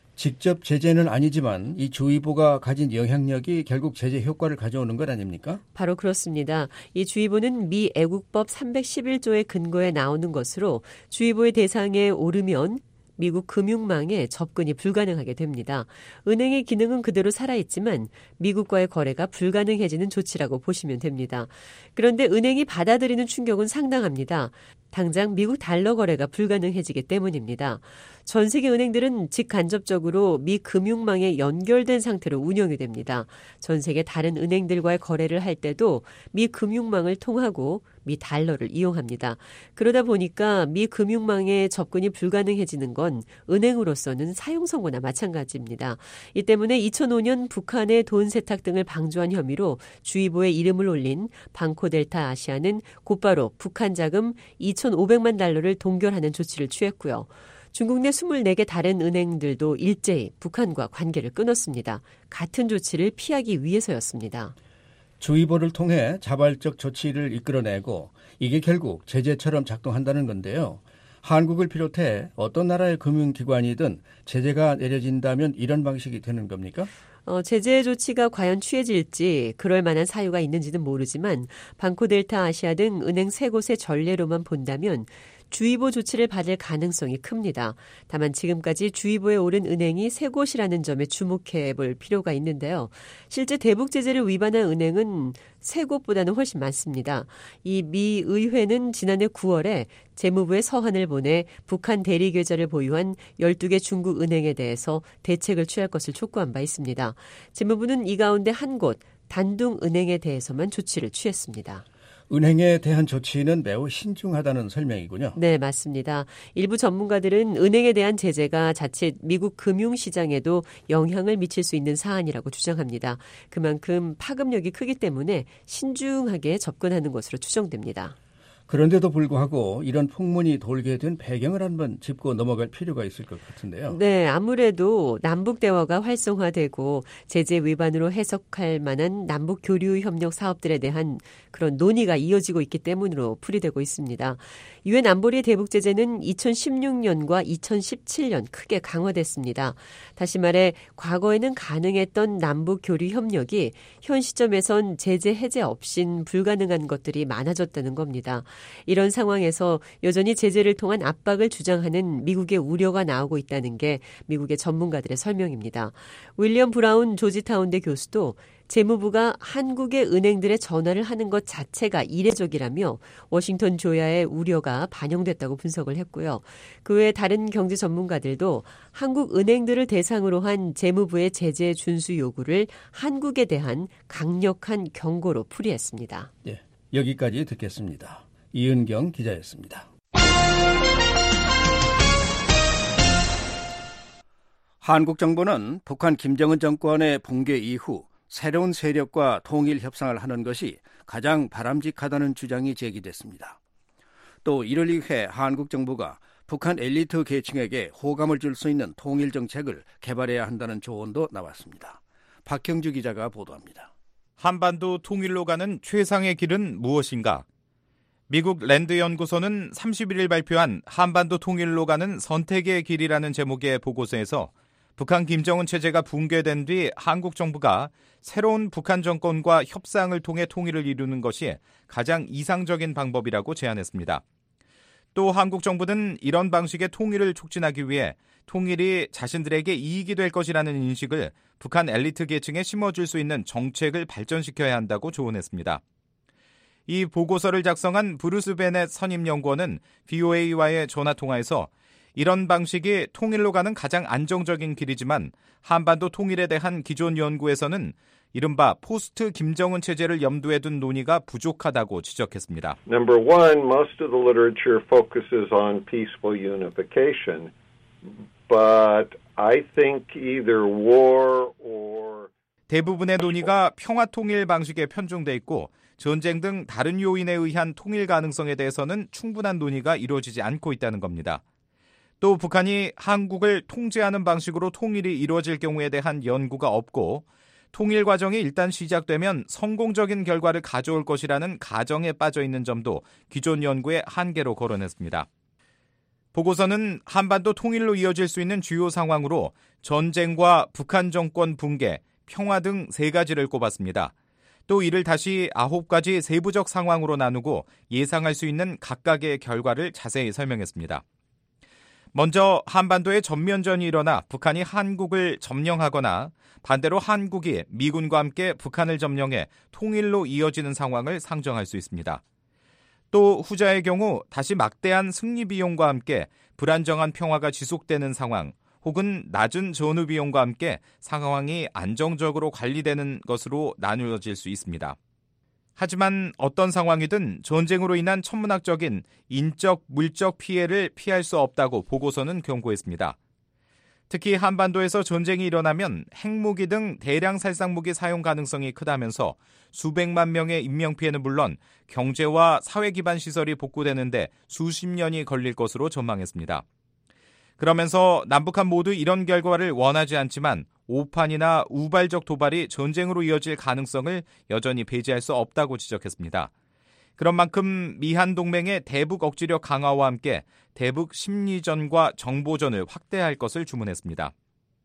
직접 제재는 아니지만 이 주의보가 가진 영향력이 결국 제재 효과를 가져오는 것 아닙니까? 바로 그렇습니다. 이 주의보는 미 애국법 311조의 근거에 나오는 것으로 주의보의 대상에 오르면 미국 금융망에 접근이 불가능하게 됩니다. 은행의 기능은 그대로 살아있지만 미국과의 거래가 불가능해지는 조치라고 보시면 됩니다. 그런데 은행이 받아들이는 충격은 상당합니다. 당장 미국 달러 거래가 불가능해지기 때문입니다. 전 세계 은행들은 직간접적으로 미 금융망에 연결된 상태로 운영이 됩니다. 전 세계 다른 은행들과의 거래를 할 때도 미 금융망을 통하고 미 달러를 이용합니다. 그러다 보니까 미 금융망에 접근이 불가능해지는 건 은행으로서는 사용 선고나 마찬가지입니다. 이 때문에 2005년 북한의 돈 세탁 등을 방조한 혐의로 주의보에 이름을 올린 방코델타 아시아는 곧바로 북한 자금 2,500만 달러를 동결하는 조치를 취했고요. 중국 내 24개 다른 은행들도 일제히 북한과 관계를 끊었습니다. 같은 조치를 피하기 위해서였습니다. 주의보를 통해 자발적 조치를 이끌어내고 이게 결국 제재처럼 작동한다는 건데요. 한국을 비롯해 어떤 나라의 금융기관이든 제재가 내려진다면 이런 방식이 되는 겁니까? 제재 조치가 과연 취해질지 그럴 만한 사유가 있는지는 모르지만 방코델타 아시아 등 은행 3곳의 전례로만 본다면 주의보 조치를 받을 가능성이 큽니다. 다만 지금까지 주의보에 오른 은행이 3곳이라는 점에 주목해 볼 필요가 있는데요. 실제 대북 제재를 위반한 은행은 3곳보다는 훨씬 많습니다. 이 미 의회는 지난해 9월에 재무부에 서한을 보내 북한 대리계좌를 보유한 12개 중국 은행에 대해서 대책을 취할 것을 촉구한 바 있습니다. 재무부는 이 가운데 한 곳 단둥은행에 대해서만 조치를 취했습니다. 은행에 대한 조치는 매우 신중하다는 설명이군요. 네, 맞습니다. 일부 전문가들은 은행에 대한 제재가 자칫 미국 금융시장에도 영향을 미칠 수 있는 사안이라고 주장합니다. 그만큼 파급력이 크기 때문에 신중하게 접근하는 것으로 추정됩니다. 그런데도 불구하고 이런 풍문이 돌게 된 배경을 한번 짚고 넘어갈 필요가 있을 것 같은데요. 네, 아무래도 남북 대화가 활성화되고 제재 위반으로 해석할 만한 남북 교류 협력 사업들에 대한 그런 논의가 이어지고 있기 때문으로 풀이되고 있습니다. 유엔 안보리 대북 제재는 2016년과 2017년 크게 강화됐습니다. 다시 말해 과거에는 가능했던 남북 교류 협력이 현 시점에선 제재 해제 없인 불가능한 것들이 많아졌다는 겁니다. 이런 상황에서 여전히 제재를 통한 압박을 주장하는 미국의 우려가 나오고 있다는 게 미국의 전문가들의 설명입니다. 윌리엄 브라운 조지타운대 교수도 재무부가 한국의 은행들의 전화를 하는 것 자체가 이례적이라며 워싱턴 조야의 우려가 반영됐다고 분석을 했고요. 그 외 다른 경제 전문가들도 한국 은행들을 대상으로 한 재무부의 제재 준수 요구를 한국에 대한 강력한 경고로 풀이했습니다. 네, 여기까지 듣겠습니다. 이은경 기자였습니다. 한국 정부는 북한 김정은 정권의 붕괴 이후 새로운 세력과 통일 협상을 하는 것이 가장 바람직하다는 주장이 제기됐습니다. 또 이를 위해 한국 정부가 북한 엘리트 계층에게 호감을 줄 수 있는 통일 정책을 개발해야 한다는 조언도 나왔습니다. 박형주 기자가 보도합니다. 한반도 통일로 가는 최상의 길은 무엇인가? 미국 랜드 연구소는 31일 발표한 한반도 통일로 가는 선택의 길이라는 제목의 보고서에서 북한 김정은 체제가 붕괴된 뒤 한국 정부가 새로운 북한 정권과 협상을 통해 통일을 이루는 것이 가장 이상적인 방법이라고 제안했습니다. 또 한국 정부는 이런 방식의 통일을 촉진하기 위해 통일이 자신들에게 이익이 될 것이라는 인식을 북한 엘리트 계층에 심어줄 수 있는 정책을 발전시켜야 한다고 조언했습니다. 이 보고서를 작성한 브루스 베넷 선임연구원은 VOA와의 전화통화에서 이런 방식이 통일로 가는 가장 안정적인 길이지만 한반도 통일에 대한 기존 연구에서는 이른바 포스트 김정은 체제를 염두에 둔 논의가 부족하다고 지적했습니다. Number one, most of the literature focuses on peaceful unification, but I think either war or 대부분의 논의가 평화 통일 방식에 편중돼 있고 전쟁 등 다른 요인에 의한 통일 가능성에 대해서는 충분한 논의가 이루어지지 않고 있다는 겁니다. 또 북한이 한국을 통제하는 방식으로 통일이 이루어질 경우에 대한 연구가 없고 통일 과정이 일단 시작되면 성공적인 결과를 가져올 것이라는 가정에 빠져 있는 점도 기존 연구의 한계로 거론했습니다. 보고서는 한반도 통일로 이어질 수 있는 주요 상황으로 전쟁과 북한 정권 붕괴, 평화 등 3가지를 꼽았습니다. 또 이를 다시 9가지 세부적 상황으로 나누고 예상할 수 있는 각각의 결과를 자세히 설명했습니다. 먼저 한반도에 전면전이 일어나 북한이 한국을 점령하거나 반대로 한국이 미군과 함께 북한을 점령해 통일로 이어지는 상황을 상정할 수 있습니다. 또 후자의 경우 다시 막대한 승리 비용과 함께 불안정한 평화가 지속되는 상황 혹은 낮은 전후 비용과 함께 상황이 안정적으로 관리되는 것으로 나누어질 수 있습니다. 하지만 어떤 상황이든 전쟁으로 인한 천문학적인 인적, 물적 피해를 피할 수 없다고 보고서는 경고했습니다. 특히 한반도에서 전쟁이 일어나면 핵무기 등 대량 살상무기 사용 가능성이 크다면서 수백만 명의 인명피해는 물론 경제와 사회 기반 시설이 복구되는데 수십 년이 걸릴 것으로 전망했습니다. 그러면서 남북한 모두 이런 결과를 원하지 않지만 오판이나 우발적 도발이 전쟁으로 이어질 가능성을 여전히 배제할 수 없다고 지적했습니다. 그런 만큼 미한 동맹의 대북 억지력 강화와 함께 대북 심리전과 정보전을 확대할 것을 주문했습니다.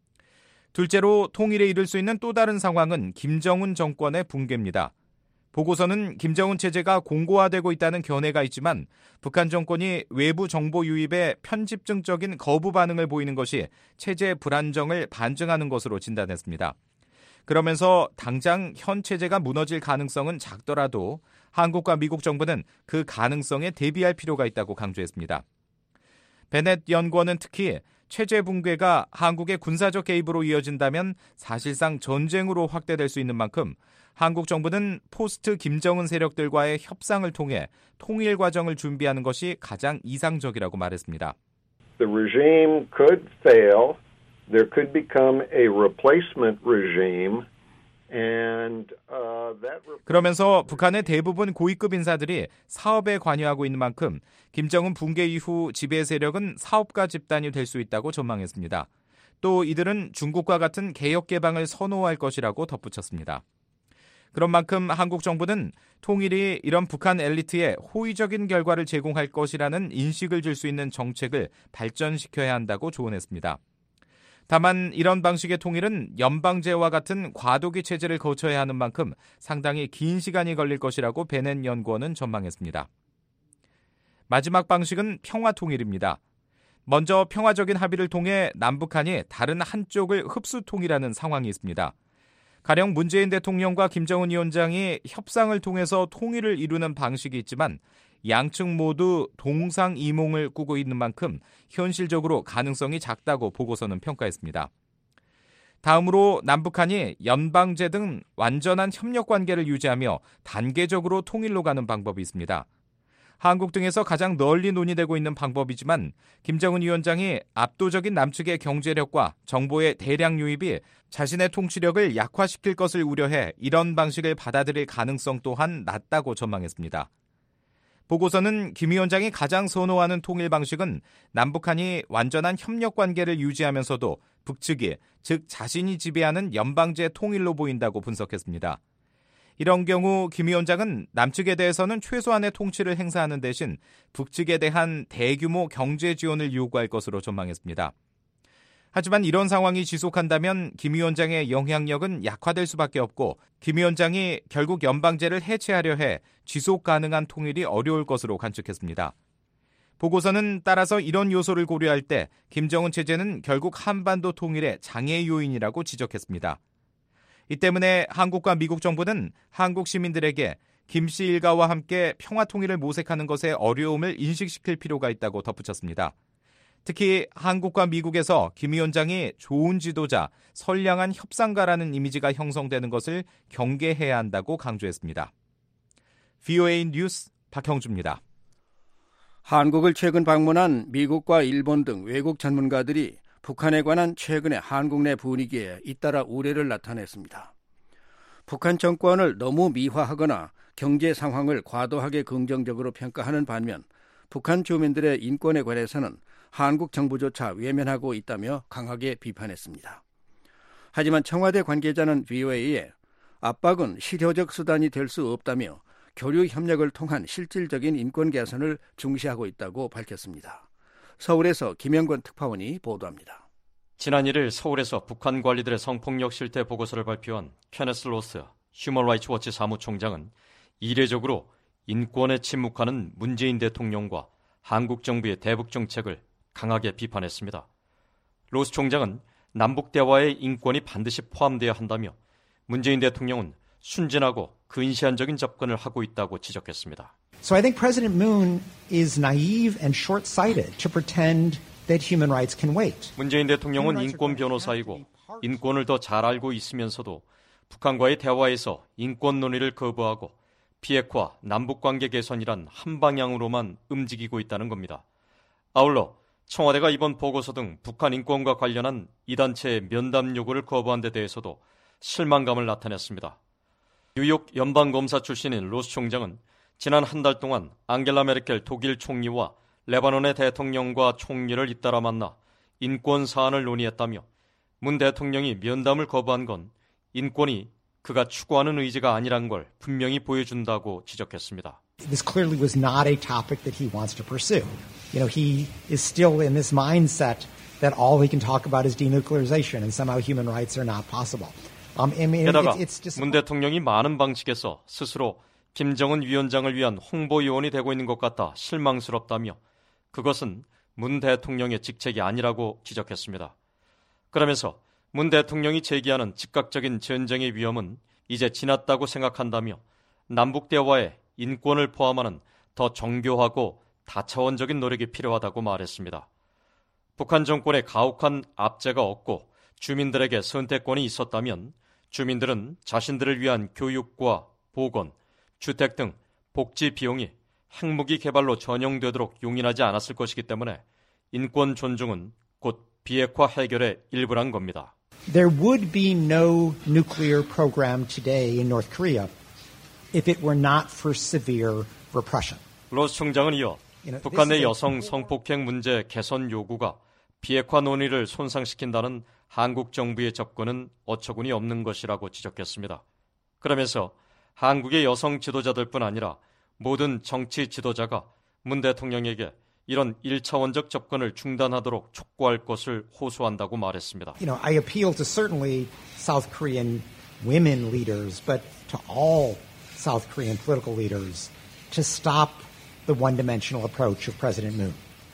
둘째로 통일에 이를 수 있는 또 다른 상황은 김정은 정권의 붕괴입니다. 보고서는 김정은 체제가 공고화되고 있다는 견해가 있지만 북한 정권이 외부 정보 유입에 편집증적인 거부 반응을 보이는 것이 체제 불안정을 반증하는 것으로 진단했습니다. 그러면서 당장 현 체제가 무너질 가능성은 작더라도 한국과 미국 정부는 그 가능성에 대비할 필요가 있다고 강조했습니다. 베넷 연구원은 특히 체제 붕괴가 한국의 군사적 개입으로 이어진다면 사실상 전쟁으로 확대될 수 있는 만큼 한국 정부는 포스트 김정은 세력들과의 협상을 통해 통일 과정을 준비하는 것이 가장 이상적이라고 말했습니다. The regime could fail. There could become a replacement regime. 그러면서 북한의 대부분 고위급 인사들이 사업에 관여하고 있는 만큼 김정은 붕괴 이후 지배 세력은 사업가 집단이 될 수 있다고 전망했습니다. 또 이들은 중국과 같은 개혁 개방을 선호할 것이라고 덧붙였습니다. 그런 만큼 한국 정부는 통일이 이런 북한 엘리트에 호의적인 결과를 제공할 것이라는 인식을 줄 수 있는 정책을 발전시켜야 한다고 조언했습니다. 다만 이런 방식의 통일은 연방제와 같은 과도기 체제를 거쳐야 하는 만큼 상당히 긴 시간이 걸릴 것이라고 베넷 연구원은 전망했습니다. 마지막 방식은 평화통일입니다. 먼저 평화적인 합의를 통해 남북한이 다른 한쪽을 흡수통일하는 상황이 있습니다. 가령 문재인 대통령과 김정은 위원장이 협상을 통해서 통일을 이루는 방식이 있지만 양측 모두 동상이몽을 꾸고 있는 만큼 현실적으로 가능성이 작다고 보고서는 평가했습니다. 다음으로 남북한이 연방제 등 완전한 협력 관계를 유지하며 단계적으로 통일로 가는 방법이 있습니다. 한국 등에서 가장 널리 논의되고 있는 방법이지만 김정은 위원장이 압도적인 남측의 경제력과 정보의 대량 유입이 자신의 통치력을 약화시킬 것을 우려해 이런 방식을 받아들일 가능성 또한 낮다고 전망했습니다. 보고서는 김 위원장이 가장 선호하는 통일 방식은 남북한이 완전한 협력 관계를 유지하면서도 북측이, 즉 자신이 지배하는 연방제 통일로 보인다고 분석했습니다. 이런 경우 김 위원장은 남측에 대해서는 최소한의 통치를 행사하는 대신 북측에 대한 대규모 경제 지원을 요구할 것으로 전망했습니다. 하지만 이런 상황이 지속한다면 김 위원장의 영향력은 약화될 수밖에 없고 김 위원장이 결국 연방제를 해체하려 해 지속 가능한 통일이 어려울 것으로 관측했습니다. 보고서는 따라서 이런 요소를 고려할 때 김정은 체제는 결국 한반도 통일의 장애 요인이라고 지적했습니다. 이 때문에 한국과 미국 정부는 한국 시민들에게 김 씨 일가와 함께 평화 통일을 모색하는 것의 어려움을 인식시킬 필요가 있다고 덧붙였습니다. 특히 한국과 미국에서 김 위원장이 좋은 지도자, 선량한 협상가라는 이미지가 형성되는 것을 경계해야 한다고 강조했습니다. VOA 뉴스 박형주입니다. 한국을 최근 방문한 미국과 일본 등 외국 전문가들이 북한에 관한 최근의 한국 내 분위기에 잇따라 우려를 나타냈습니다. 북한 정권을 너무 미화하거나 경제 상황을 과도하게 긍정적으로 평가하는 반면 북한 주민들의 인권에 관해서는 한국 정부조차 외면하고 있다며 강하게 비판했습니다. 하지만 청와대 관계자는 VOA에 압박은 실효적 수단이 될 수 없다며 교류 협력을 통한 실질적인 인권 개선을 중시하고 있다고 밝혔습니다. 서울에서 김영권 특파원이 보도합니다. 지난 1일 서울에서 북한 관리들의 성폭력 실태 보고서를 발표한 케네스 로스 휴먼 라이츠 워치 사무총장은 이례적으로 인권에 침묵하는 문재인 대통령과 한국 정부의 대북 정책을 강하게 비판했습니다. 로스 총장은 남북 대화에 인권이 반드시 포함되어야 한다며 문재인 대통령은 순진하고 근시안적인 접근을 하고 있다고 지적했습니다. So I think President Moon is naive and short-sighted to pretend that human rights can wait. 문재인 대통령은 인권 변호사이고 인권을 더 잘 알고 있으면서도 북한과의 대화에서 인권 논의를 거부하고 비핵화, 남북관계 개선이란 한 방향으로만 움직이고 있다는 겁니다. 아울러 청와대가 이번 보고서 등 북한 인권과 관련한 이 단체의 면담 요구를 거부한 데 대해서도 실망감을 나타냈습니다. 뉴욕 연방검사 출신인 로스 총장은 지난 한 달 동안 앙겔라 메르켈 독일 총리와 레바논의 대통령과 총리를 잇따라 만나 인권 사안을 논의했다며 문 대통령이 면담을 거부한 건 인권이 그가 추구하는 의지가 아니란 걸 분명히 보여준다고 지적했습니다. This clearly was not a topic that he wants to pursue. You know, he is still in this mindset that all he can talk about is denuclearization and somehow human rights are not possible. 게다가 문 대통령이 많은 방식에서 스스로 김정은 위원장을 위한 홍보 요원이 되고 있는 것 같아 실망스럽다며 그것은 문 대통령의 직책이 아니라고 지적했습니다. 그러면서 문 대통령이 제기하는 즉각적인 전쟁의 위험은 이제 지났다고 생각한다며 남북 대화에 인권을 포함하는 더 정교하고 다차원적인 노력이 필요하다고 말했습니다. 북한 정권의 가혹한 압제가 없고 주민들에게 선택권이 있었다면 주민들은 자신들을 위한 교육과 보건, 주택 등 복지 비용이 핵무기 개발로 전용되도록 용인하지 않았을 것이기 때문에 인권 존중은 곧 비핵화 해결의 일부란 겁니다. There would be no nuclear program today in North Korea if it were not for severe repression. 로스 총장은 이어 북한 내 여성 성폭행 문제 개선 요구가 비핵화 논의를 손상시킨다는 한국 정부의 접근은 어처구니 없는 것이라고 지적했습니다. 그러면서 한국의 여성 지도자들뿐 아니라 모든 정치 지도자가 문 대통령에게 이런 1차원적 접근을 중단하도록 촉구할 것을 호소한다고 말했습니다. You know, I appeal to certainly South Korean women leaders, but to all South Korean political leaders to stop the one-dimensional approach of President Moon.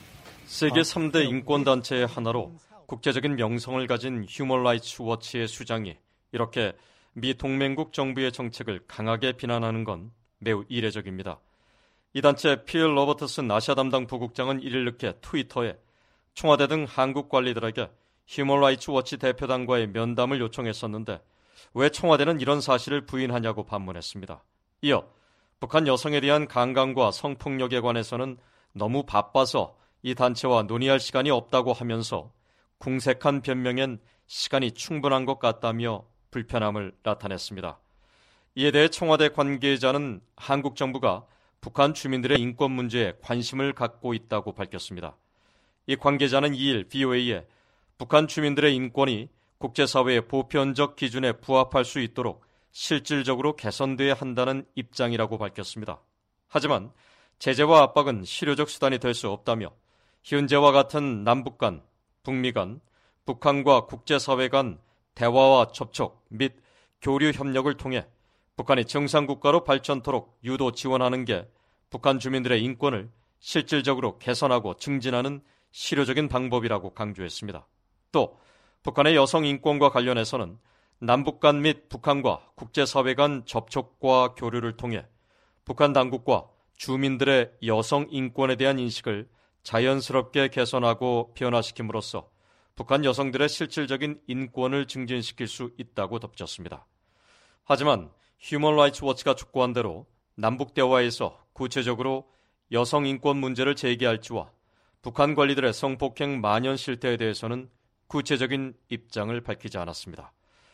세계 3대 인권단체의 하나로 국제적인 명성을 가진 휴먼 라이츠 워치의 수장이 이렇게 미 동맹국 정부의 정책을 강하게 비난하는 건 매우 이례적입니다. 이 단체 필 로버트슨 아시아 담당 부국장은 1일 늦게 트위터에 청와대 등 한국 관리들에게 휴먼 라이츠 워치 대표단과의 면담을 요청했었는데 왜 청와대는 이런 사실을 부인하냐고 반문했습니다. 이어 북한 여성에 대한 강간과 성폭력에 관해서는 너무 바빠서 이 단체와 논의할 시간이 없다고 하면서 궁색한 변명엔 시간이 충분한 것 같다며 불편함을 나타냈습니다. 이에 대해 청와대 관계자는 한국 정부가 북한 주민들의 인권 문제에 관심을 갖고 있다고 밝혔습니다. 이 관계자는 2일 VOA에 북한 주민들의 인권이 국제사회의 보편적 기준에 부합할 수 있도록 실질적으로 개선돼야 한다는 입장이라고 밝혔습니다. 하지만 제재와 압박은 실효적 수단이 될 수 없다며 현재와 같은 남북 간, 북미 간, 북한과 국제사회 간 대화와 접촉 및 교류 협력을 통해 북한이 정상국가로 발전토록 유도 지원하는 게 북한 주민들의 인권을 실질적으로 개선하고 증진하는 실효적인 방법이라고 강조했습니다. 또 북한의 여성 인권과 관련해서는 남북 간 및 북한과 국제사회 간 접촉과 교류를 통해 북한 당국과 주민들의 여성 인권에 대한 인식을 자연스럽게 개선하고 변화시킴으로써 북한 여성들의 실질적인 인권을 증진시킬 수 있다고 덧붙였습니다. 하지만 휴먼 라이츠 워치가 촉구한 대로 남북 대화에서 구체적으로 여성 인권 문제를 제기할지와 북한 관리들의 성폭행 만연 실태에 대해서는 구체적인 입장을 밝히지 않았습니다.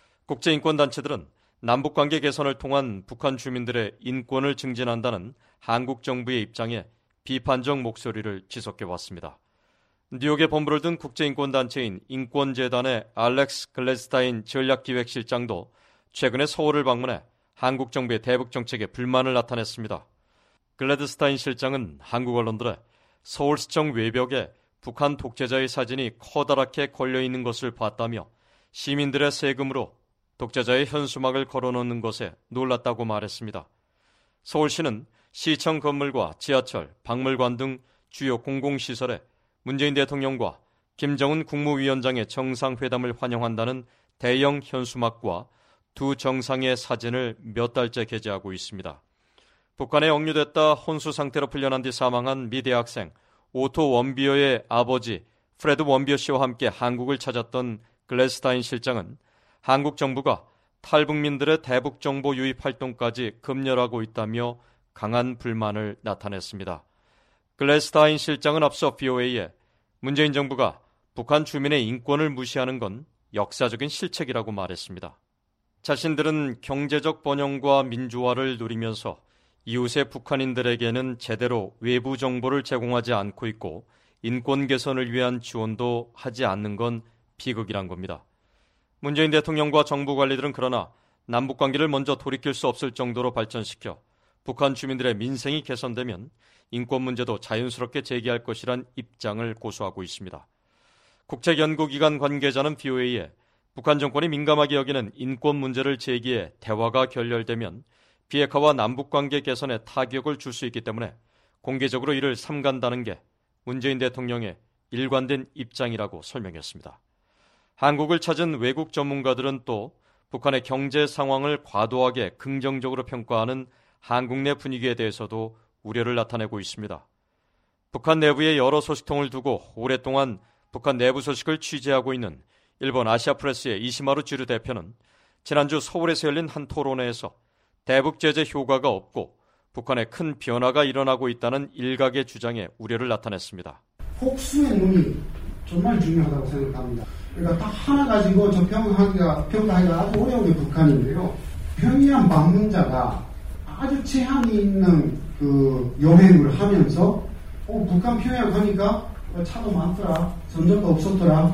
국제인권단체들은 남북관계 개선을 통한 북한 주민들의 인권을 증진한다는 한국 정부의 입장에 비판적 목소리를 지속해왔습니다. 뉴욕에 본부를 둔 국제인권단체인 인권재단의 알렉스 글래드스타인 전략기획실장도 최근에 서울을 방문해 한국 정부의 대북 정책에 불만을 나타냈습니다. 글래드스타인 실장은 한국 언론들에 서울시청 외벽에 북한 독재자의 사진이 커다랗게 걸려있는 것을 봤다며 시민들의 세금으로 독재자의 현수막을 걸어놓는 것에 놀랐다고 말했습니다. 서울시는 시청 건물과 지하철, 박물관 등 주요 공공시설에 문재인 대통령과 김정은 국무위원장의 정상회담을 환영한다는 대형 현수막과 두 정상의 사진을 몇 달째 게재하고 있습니다. 북한에 억류됐다 혼수 상태로 풀려난 뒤 사망한 미 대학생 오토 원비어의 아버지 프레드 원비어 씨와 함께 한국을 찾았던 글래드스타인 실장은 한국 정부가 탈북민들의 대북 정보 유입 활동까지 금열하고 있다며 강한 불만을 나타냈습니다. 글래드스타인 실장은 앞서 VOA에 문재인 정부가 북한 주민의 인권을 무시하는 건 역사적인 실책이라고 말했습니다. 자신들은 경제적 번영과 민주화를 누리면서 이웃의 북한인들에게는 제대로 외부 정보를 제공하지 않고 있고 인권 개선을 위한 지원도 하지 않는 건 비극이란 겁니다. 문재인 대통령과 정부 관리들은 그러나 남북관계를 먼저 돌이킬 수 없을 정도로 발전시켜 북한 주민들의 민생이 개선되면 인권 문제도 자연스럽게 제기할 것이란 입장을 고수하고 있습니다. 국책연구기관 관계자는 VOA에 북한 정권이 민감하게 여기는 인권 문제를 제기해 대화가 결렬되면 비핵화와 남북관계 개선에 타격을 줄 수 있기 때문에 공개적으로 이를 삼간다는 게 문재인 대통령의 일관된 입장이라고 설명했습니다. 한국을 찾은 외국 전문가들은 또 북한의 경제 상황을 과도하게 긍정적으로 평가하는 한국 내 분위기에 대해서도 우려를 나타내고 있습니다. 북한 내부의 여러 소식통을 두고 오랫동안 북한 내부 소식을 취재하고 있는 일본 아시아프레스의 이시마루 지루 대표는 지난주 서울에서 열린 한 토론회에서 대북 제재 효과가 없고 북한에 큰 변화가 일어나고 있다는 일각의 주장에 우려를 나타냈습니다. 혹수의 눈이 정말 중요하다고 생각합니다. 그러니까 딱 하나 가지고 저 평가하기가 아주 어려운 게 북한인데요. 평양 방문자가 아주 제한이 있는 그 여행을 하면서 북한 평양 가니까 차도 많더라, 점점도 없었더라,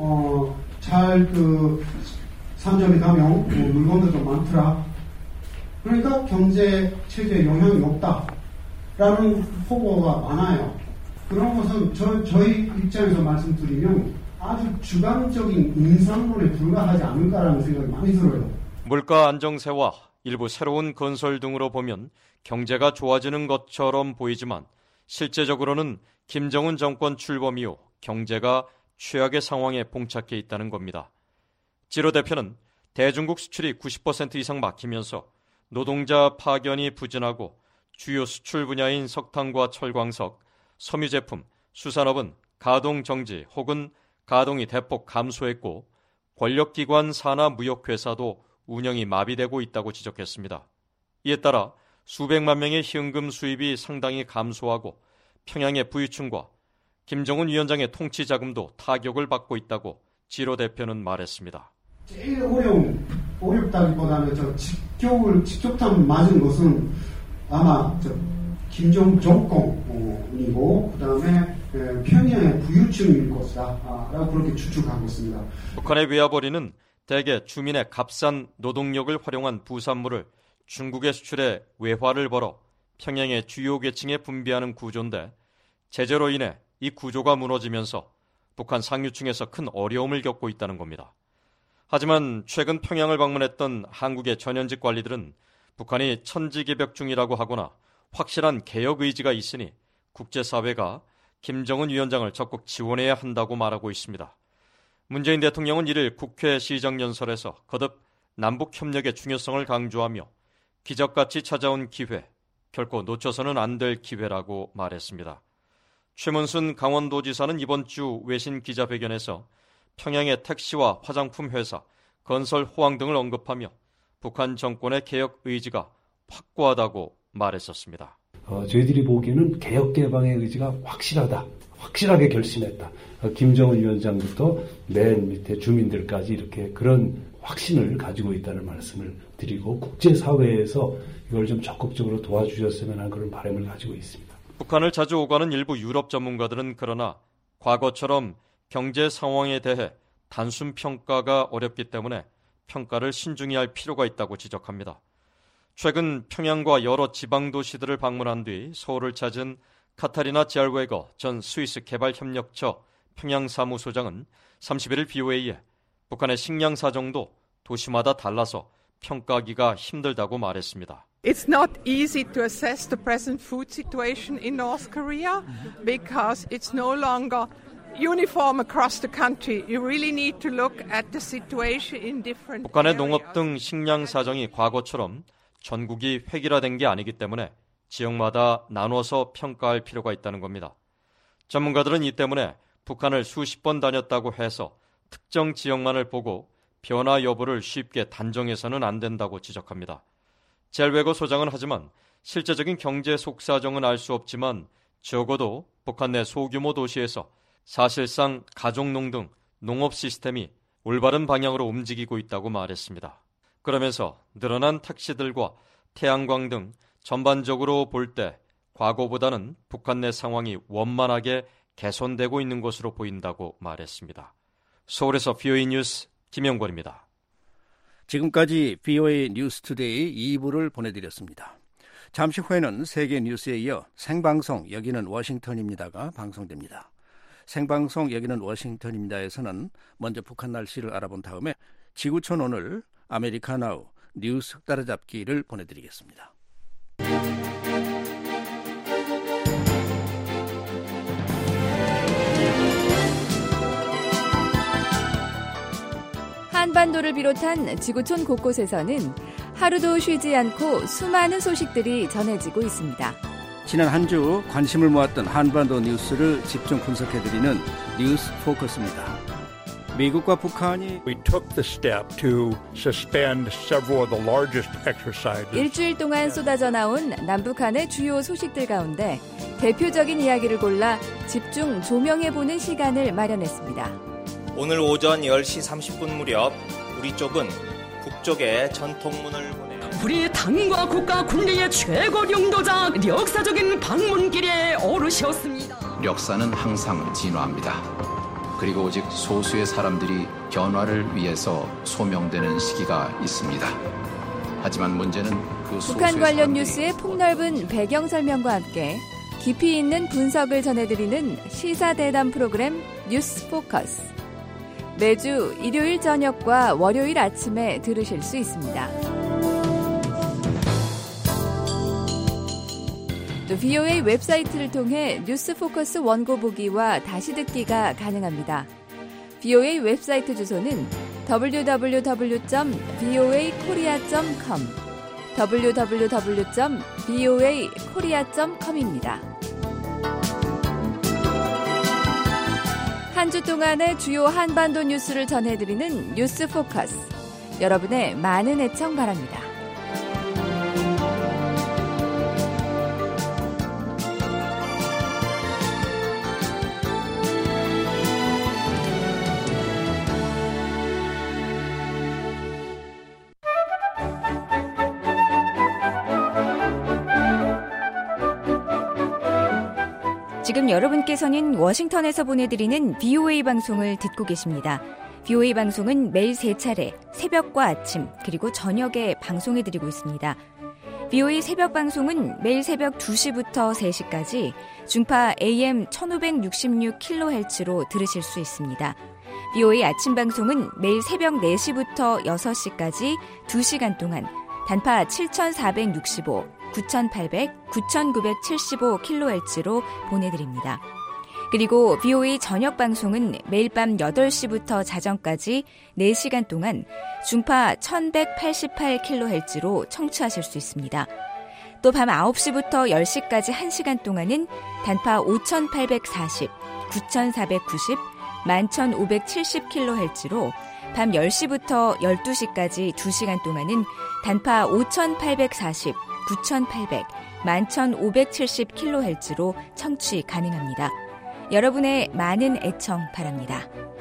잘 그 상점에 가면 물건들도 많더라. 그러니까 경제 체제에 영향이 없다라는 보고가 많아요. 그런 것은 저희 입장에서 말씀드리면 아주 주관적인 인상론에 불과하지 않을까라는 생각이 많이 들어요. 물가 안정세와 일부 새로운 건설 등으로 보면 경제가 좋아지는 것처럼 보이지만 실제적으로는 김정은 정권 출범 이후 경제가 최악의 상황에 봉착해 있다는 겁니다. 지로 대표는 대중국 수출이 90% 이상 막히면서 노동자 파견이 부진하고 주요 수출 분야인 석탄과 철광석, 섬유 제품, 수산업은 가동 정지 혹은 가동이 대폭 감소했고 권력기관 산하 무역회사도 운영이 마비되고 있다고 지적했습니다. 이에 따라 수백만 명의 현금 수입이 상당히 감소하고 평양의 부유층과 김정은 위원장의 통치 자금도 타격을 받고 있다고 지로 대표는 말했습니다. 제일 어렵다기보다는 직격탄 맞은 것은 아마 김정은 정권이고 그다음에 평양의 부유층일 것이다 라고 그렇게 추측하고 있습니다. 북한의 외화벌이는 대개 주민의 값싼 노동력을 활용한 부산물을 중국에 수출해 외화를 벌어 평양의 주요 계층에 분배하는 구조인데 제재로 인해 이 구조가 무너지면서 북한 상류층에서 큰 어려움을 겪고 있다는 겁니다. 하지만 최근 평양을 방문했던 한국의 전현직 관리들은 북한이 천지개벽 중이라고 하거나 확실한 개혁 의지가 있으니 국제사회가 김정은 위원장을 적극 지원해야 한다고 말하고 있습니다. 문재인 대통령은 이를 국회 시정연설에서 거듭 남북협력의 중요성을 강조하며 기적같이 찾아온 기회, 결코 놓쳐서는 안 될 기회라고 말했습니다. 최문순 강원도지사는 이번 주 외신 기자회견에서 평양의 택시와 화장품 회사, 건설 호황 등을 언급하며 북한 정권의 개혁 의지가 확고하다고 말했었습니다. 저희들이 보기에는 개혁 개방의 의지가 확실하게 결심했다. 김정은 위원장부터 맨 밑에 주민들까지 이렇게 그런 확신을 가지고 있다는 말씀을 드리고 국제사회에서 이걸 좀 적극적으로 도와주셨으면 하는 그런 바람을 가지고 있습니다. 북한을 자주 오가는 일부 유럽 전문가들은 그러나 과거처럼 경제 상황에 대해 단순 평가가 어렵기 때문에 평가를 신중히 할 필요가 있다고 지적합니다. 최근 평양과 여러 지방 도시들을 방문한 뒤 서울을 찾은 카타리나 젤웨거 전 스위스 개발협력처 평양사무소장은 31일 BOA에 북한의 식량 사정도 도시마다 달라서 평가하기가 힘들다고 말했습니다. It's not easy to assess the present food situation in North Korea because it's no longer uniform across the country. You really need to look at the situation in different 북한의 areas. 농업 등 식량 사정이 과거처럼 전국이 획일화된 게 아니기 때문에 지역마다 나눠서 평가할 필요가 있다는 겁니다. 전문가들은 이 때문에 북한을 수십 번 다녔다고 해서 특정 지역만을 보고 변화 여부를 쉽게 단정해서는 안 된다고 지적합니다. 젤웨거 소장은 하지만 실제적인 경제 속사정은 알 수 없지만 적어도 북한 내 소규모 도시에서 사실상 가족농 등 농업 시스템이 올바른 방향으로 움직이고 있다고 말했습니다. 그러면서 늘어난 택시들과 태양광 등 전반적으로 볼 때 과거보다는 북한 내 상황이 원만하게 개선되고 있는 것으로 보인다고 말했습니다. 서울에서 BOA 뉴스 김영권입니다. 지금까지 BOA 뉴스투데이 2부를 보내드렸습니다. 잠시 후에는 세계 뉴스에 이어 생방송 여기는 워싱턴입니다가 방송됩니다. 생방송 여기는 워싱턴입니다에서는 먼저 북한 날씨를 알아본 다음에 지구촌 오늘 아메리카나우 뉴스 따라잡기를 보내드리겠습니다. 한반도를 비롯한 지구촌 곳곳에서는 하루도 쉬지 않고 수많은 소식들이 전해지고 있습니다. 지난 한 주 관심을 모았던 한반도 뉴스를 집중 분석해드리는 뉴스 포커스입니다. 미국과 북한이 We took the step to suspend several of the largest exercises. 일주일 동안 쏟아져 나온 남북한의 주요 소식들 가운데 대표적인 이야기를 골라 집중 조명해보는 시간을 마련했습니다. 오늘 오전 10시 30분 무렵 우리 쪽은 북쪽에 전통문을 보내 우리 당과 국가 군리의 최고領導자 역사적인 방문길에 오르셨습니다. 역사는 항상 진화합니다. 그리고 오직 소수의 사람들이 변화를 위해서 소명되는 시기가 있습니다. 하지만 문제는 그 소수의 북한 관련 사람들이 뉴스의 폭넓은 배경 설명과 함께 깊이 있는 분석을 전해드리는 시사대담 프로그램 뉴스 포커스. 매주 일요일 저녁과 월요일 아침에 들으실 수 있습니다. 또 VOA 웹사이트를 통해 뉴스 포커스 원고 보기와 다시 듣기가 가능합니다. VOA 웹사이트 주소는 www.voakorea.com www.voakorea.com입니다. 한 주 동안의 주요 한반도 뉴스를 전해드리는 뉴스 포커스. 여러분의 많은 애청 바랍니다. 지금 여러분께서는 워싱턴에서 보내드리는 VOA 방송을 듣고 계십니다. VOA 방송은 매일 3차례 새벽과 아침 그리고 저녁에 방송해드리고 있습니다. VOA 새벽 방송은 매일 새벽 2시부터 3시까지 중파 AM 1566kHz로 들으실 수 있습니다. VOA 아침 방송은 매일 새벽 4시부터 6시까지 2시간 동안 단파 7465, 9800, 9975kHz로 보내드립니다. 그리고 VOA 저녁 방송은 매일 밤 8시부터 자정까지 4시간 동안 중파 1188kHz로 청취하실 수 있습니다. 또 밤 9시부터 10시까지 1시간 동안은 단파 5840, 9490, 11570kHz로 밤 10시부터 12시까지 2시간 동안은 단파 5840, 9800, 11570kHz로 청취 가능합니다. 여러분의 많은 애청 바랍니다.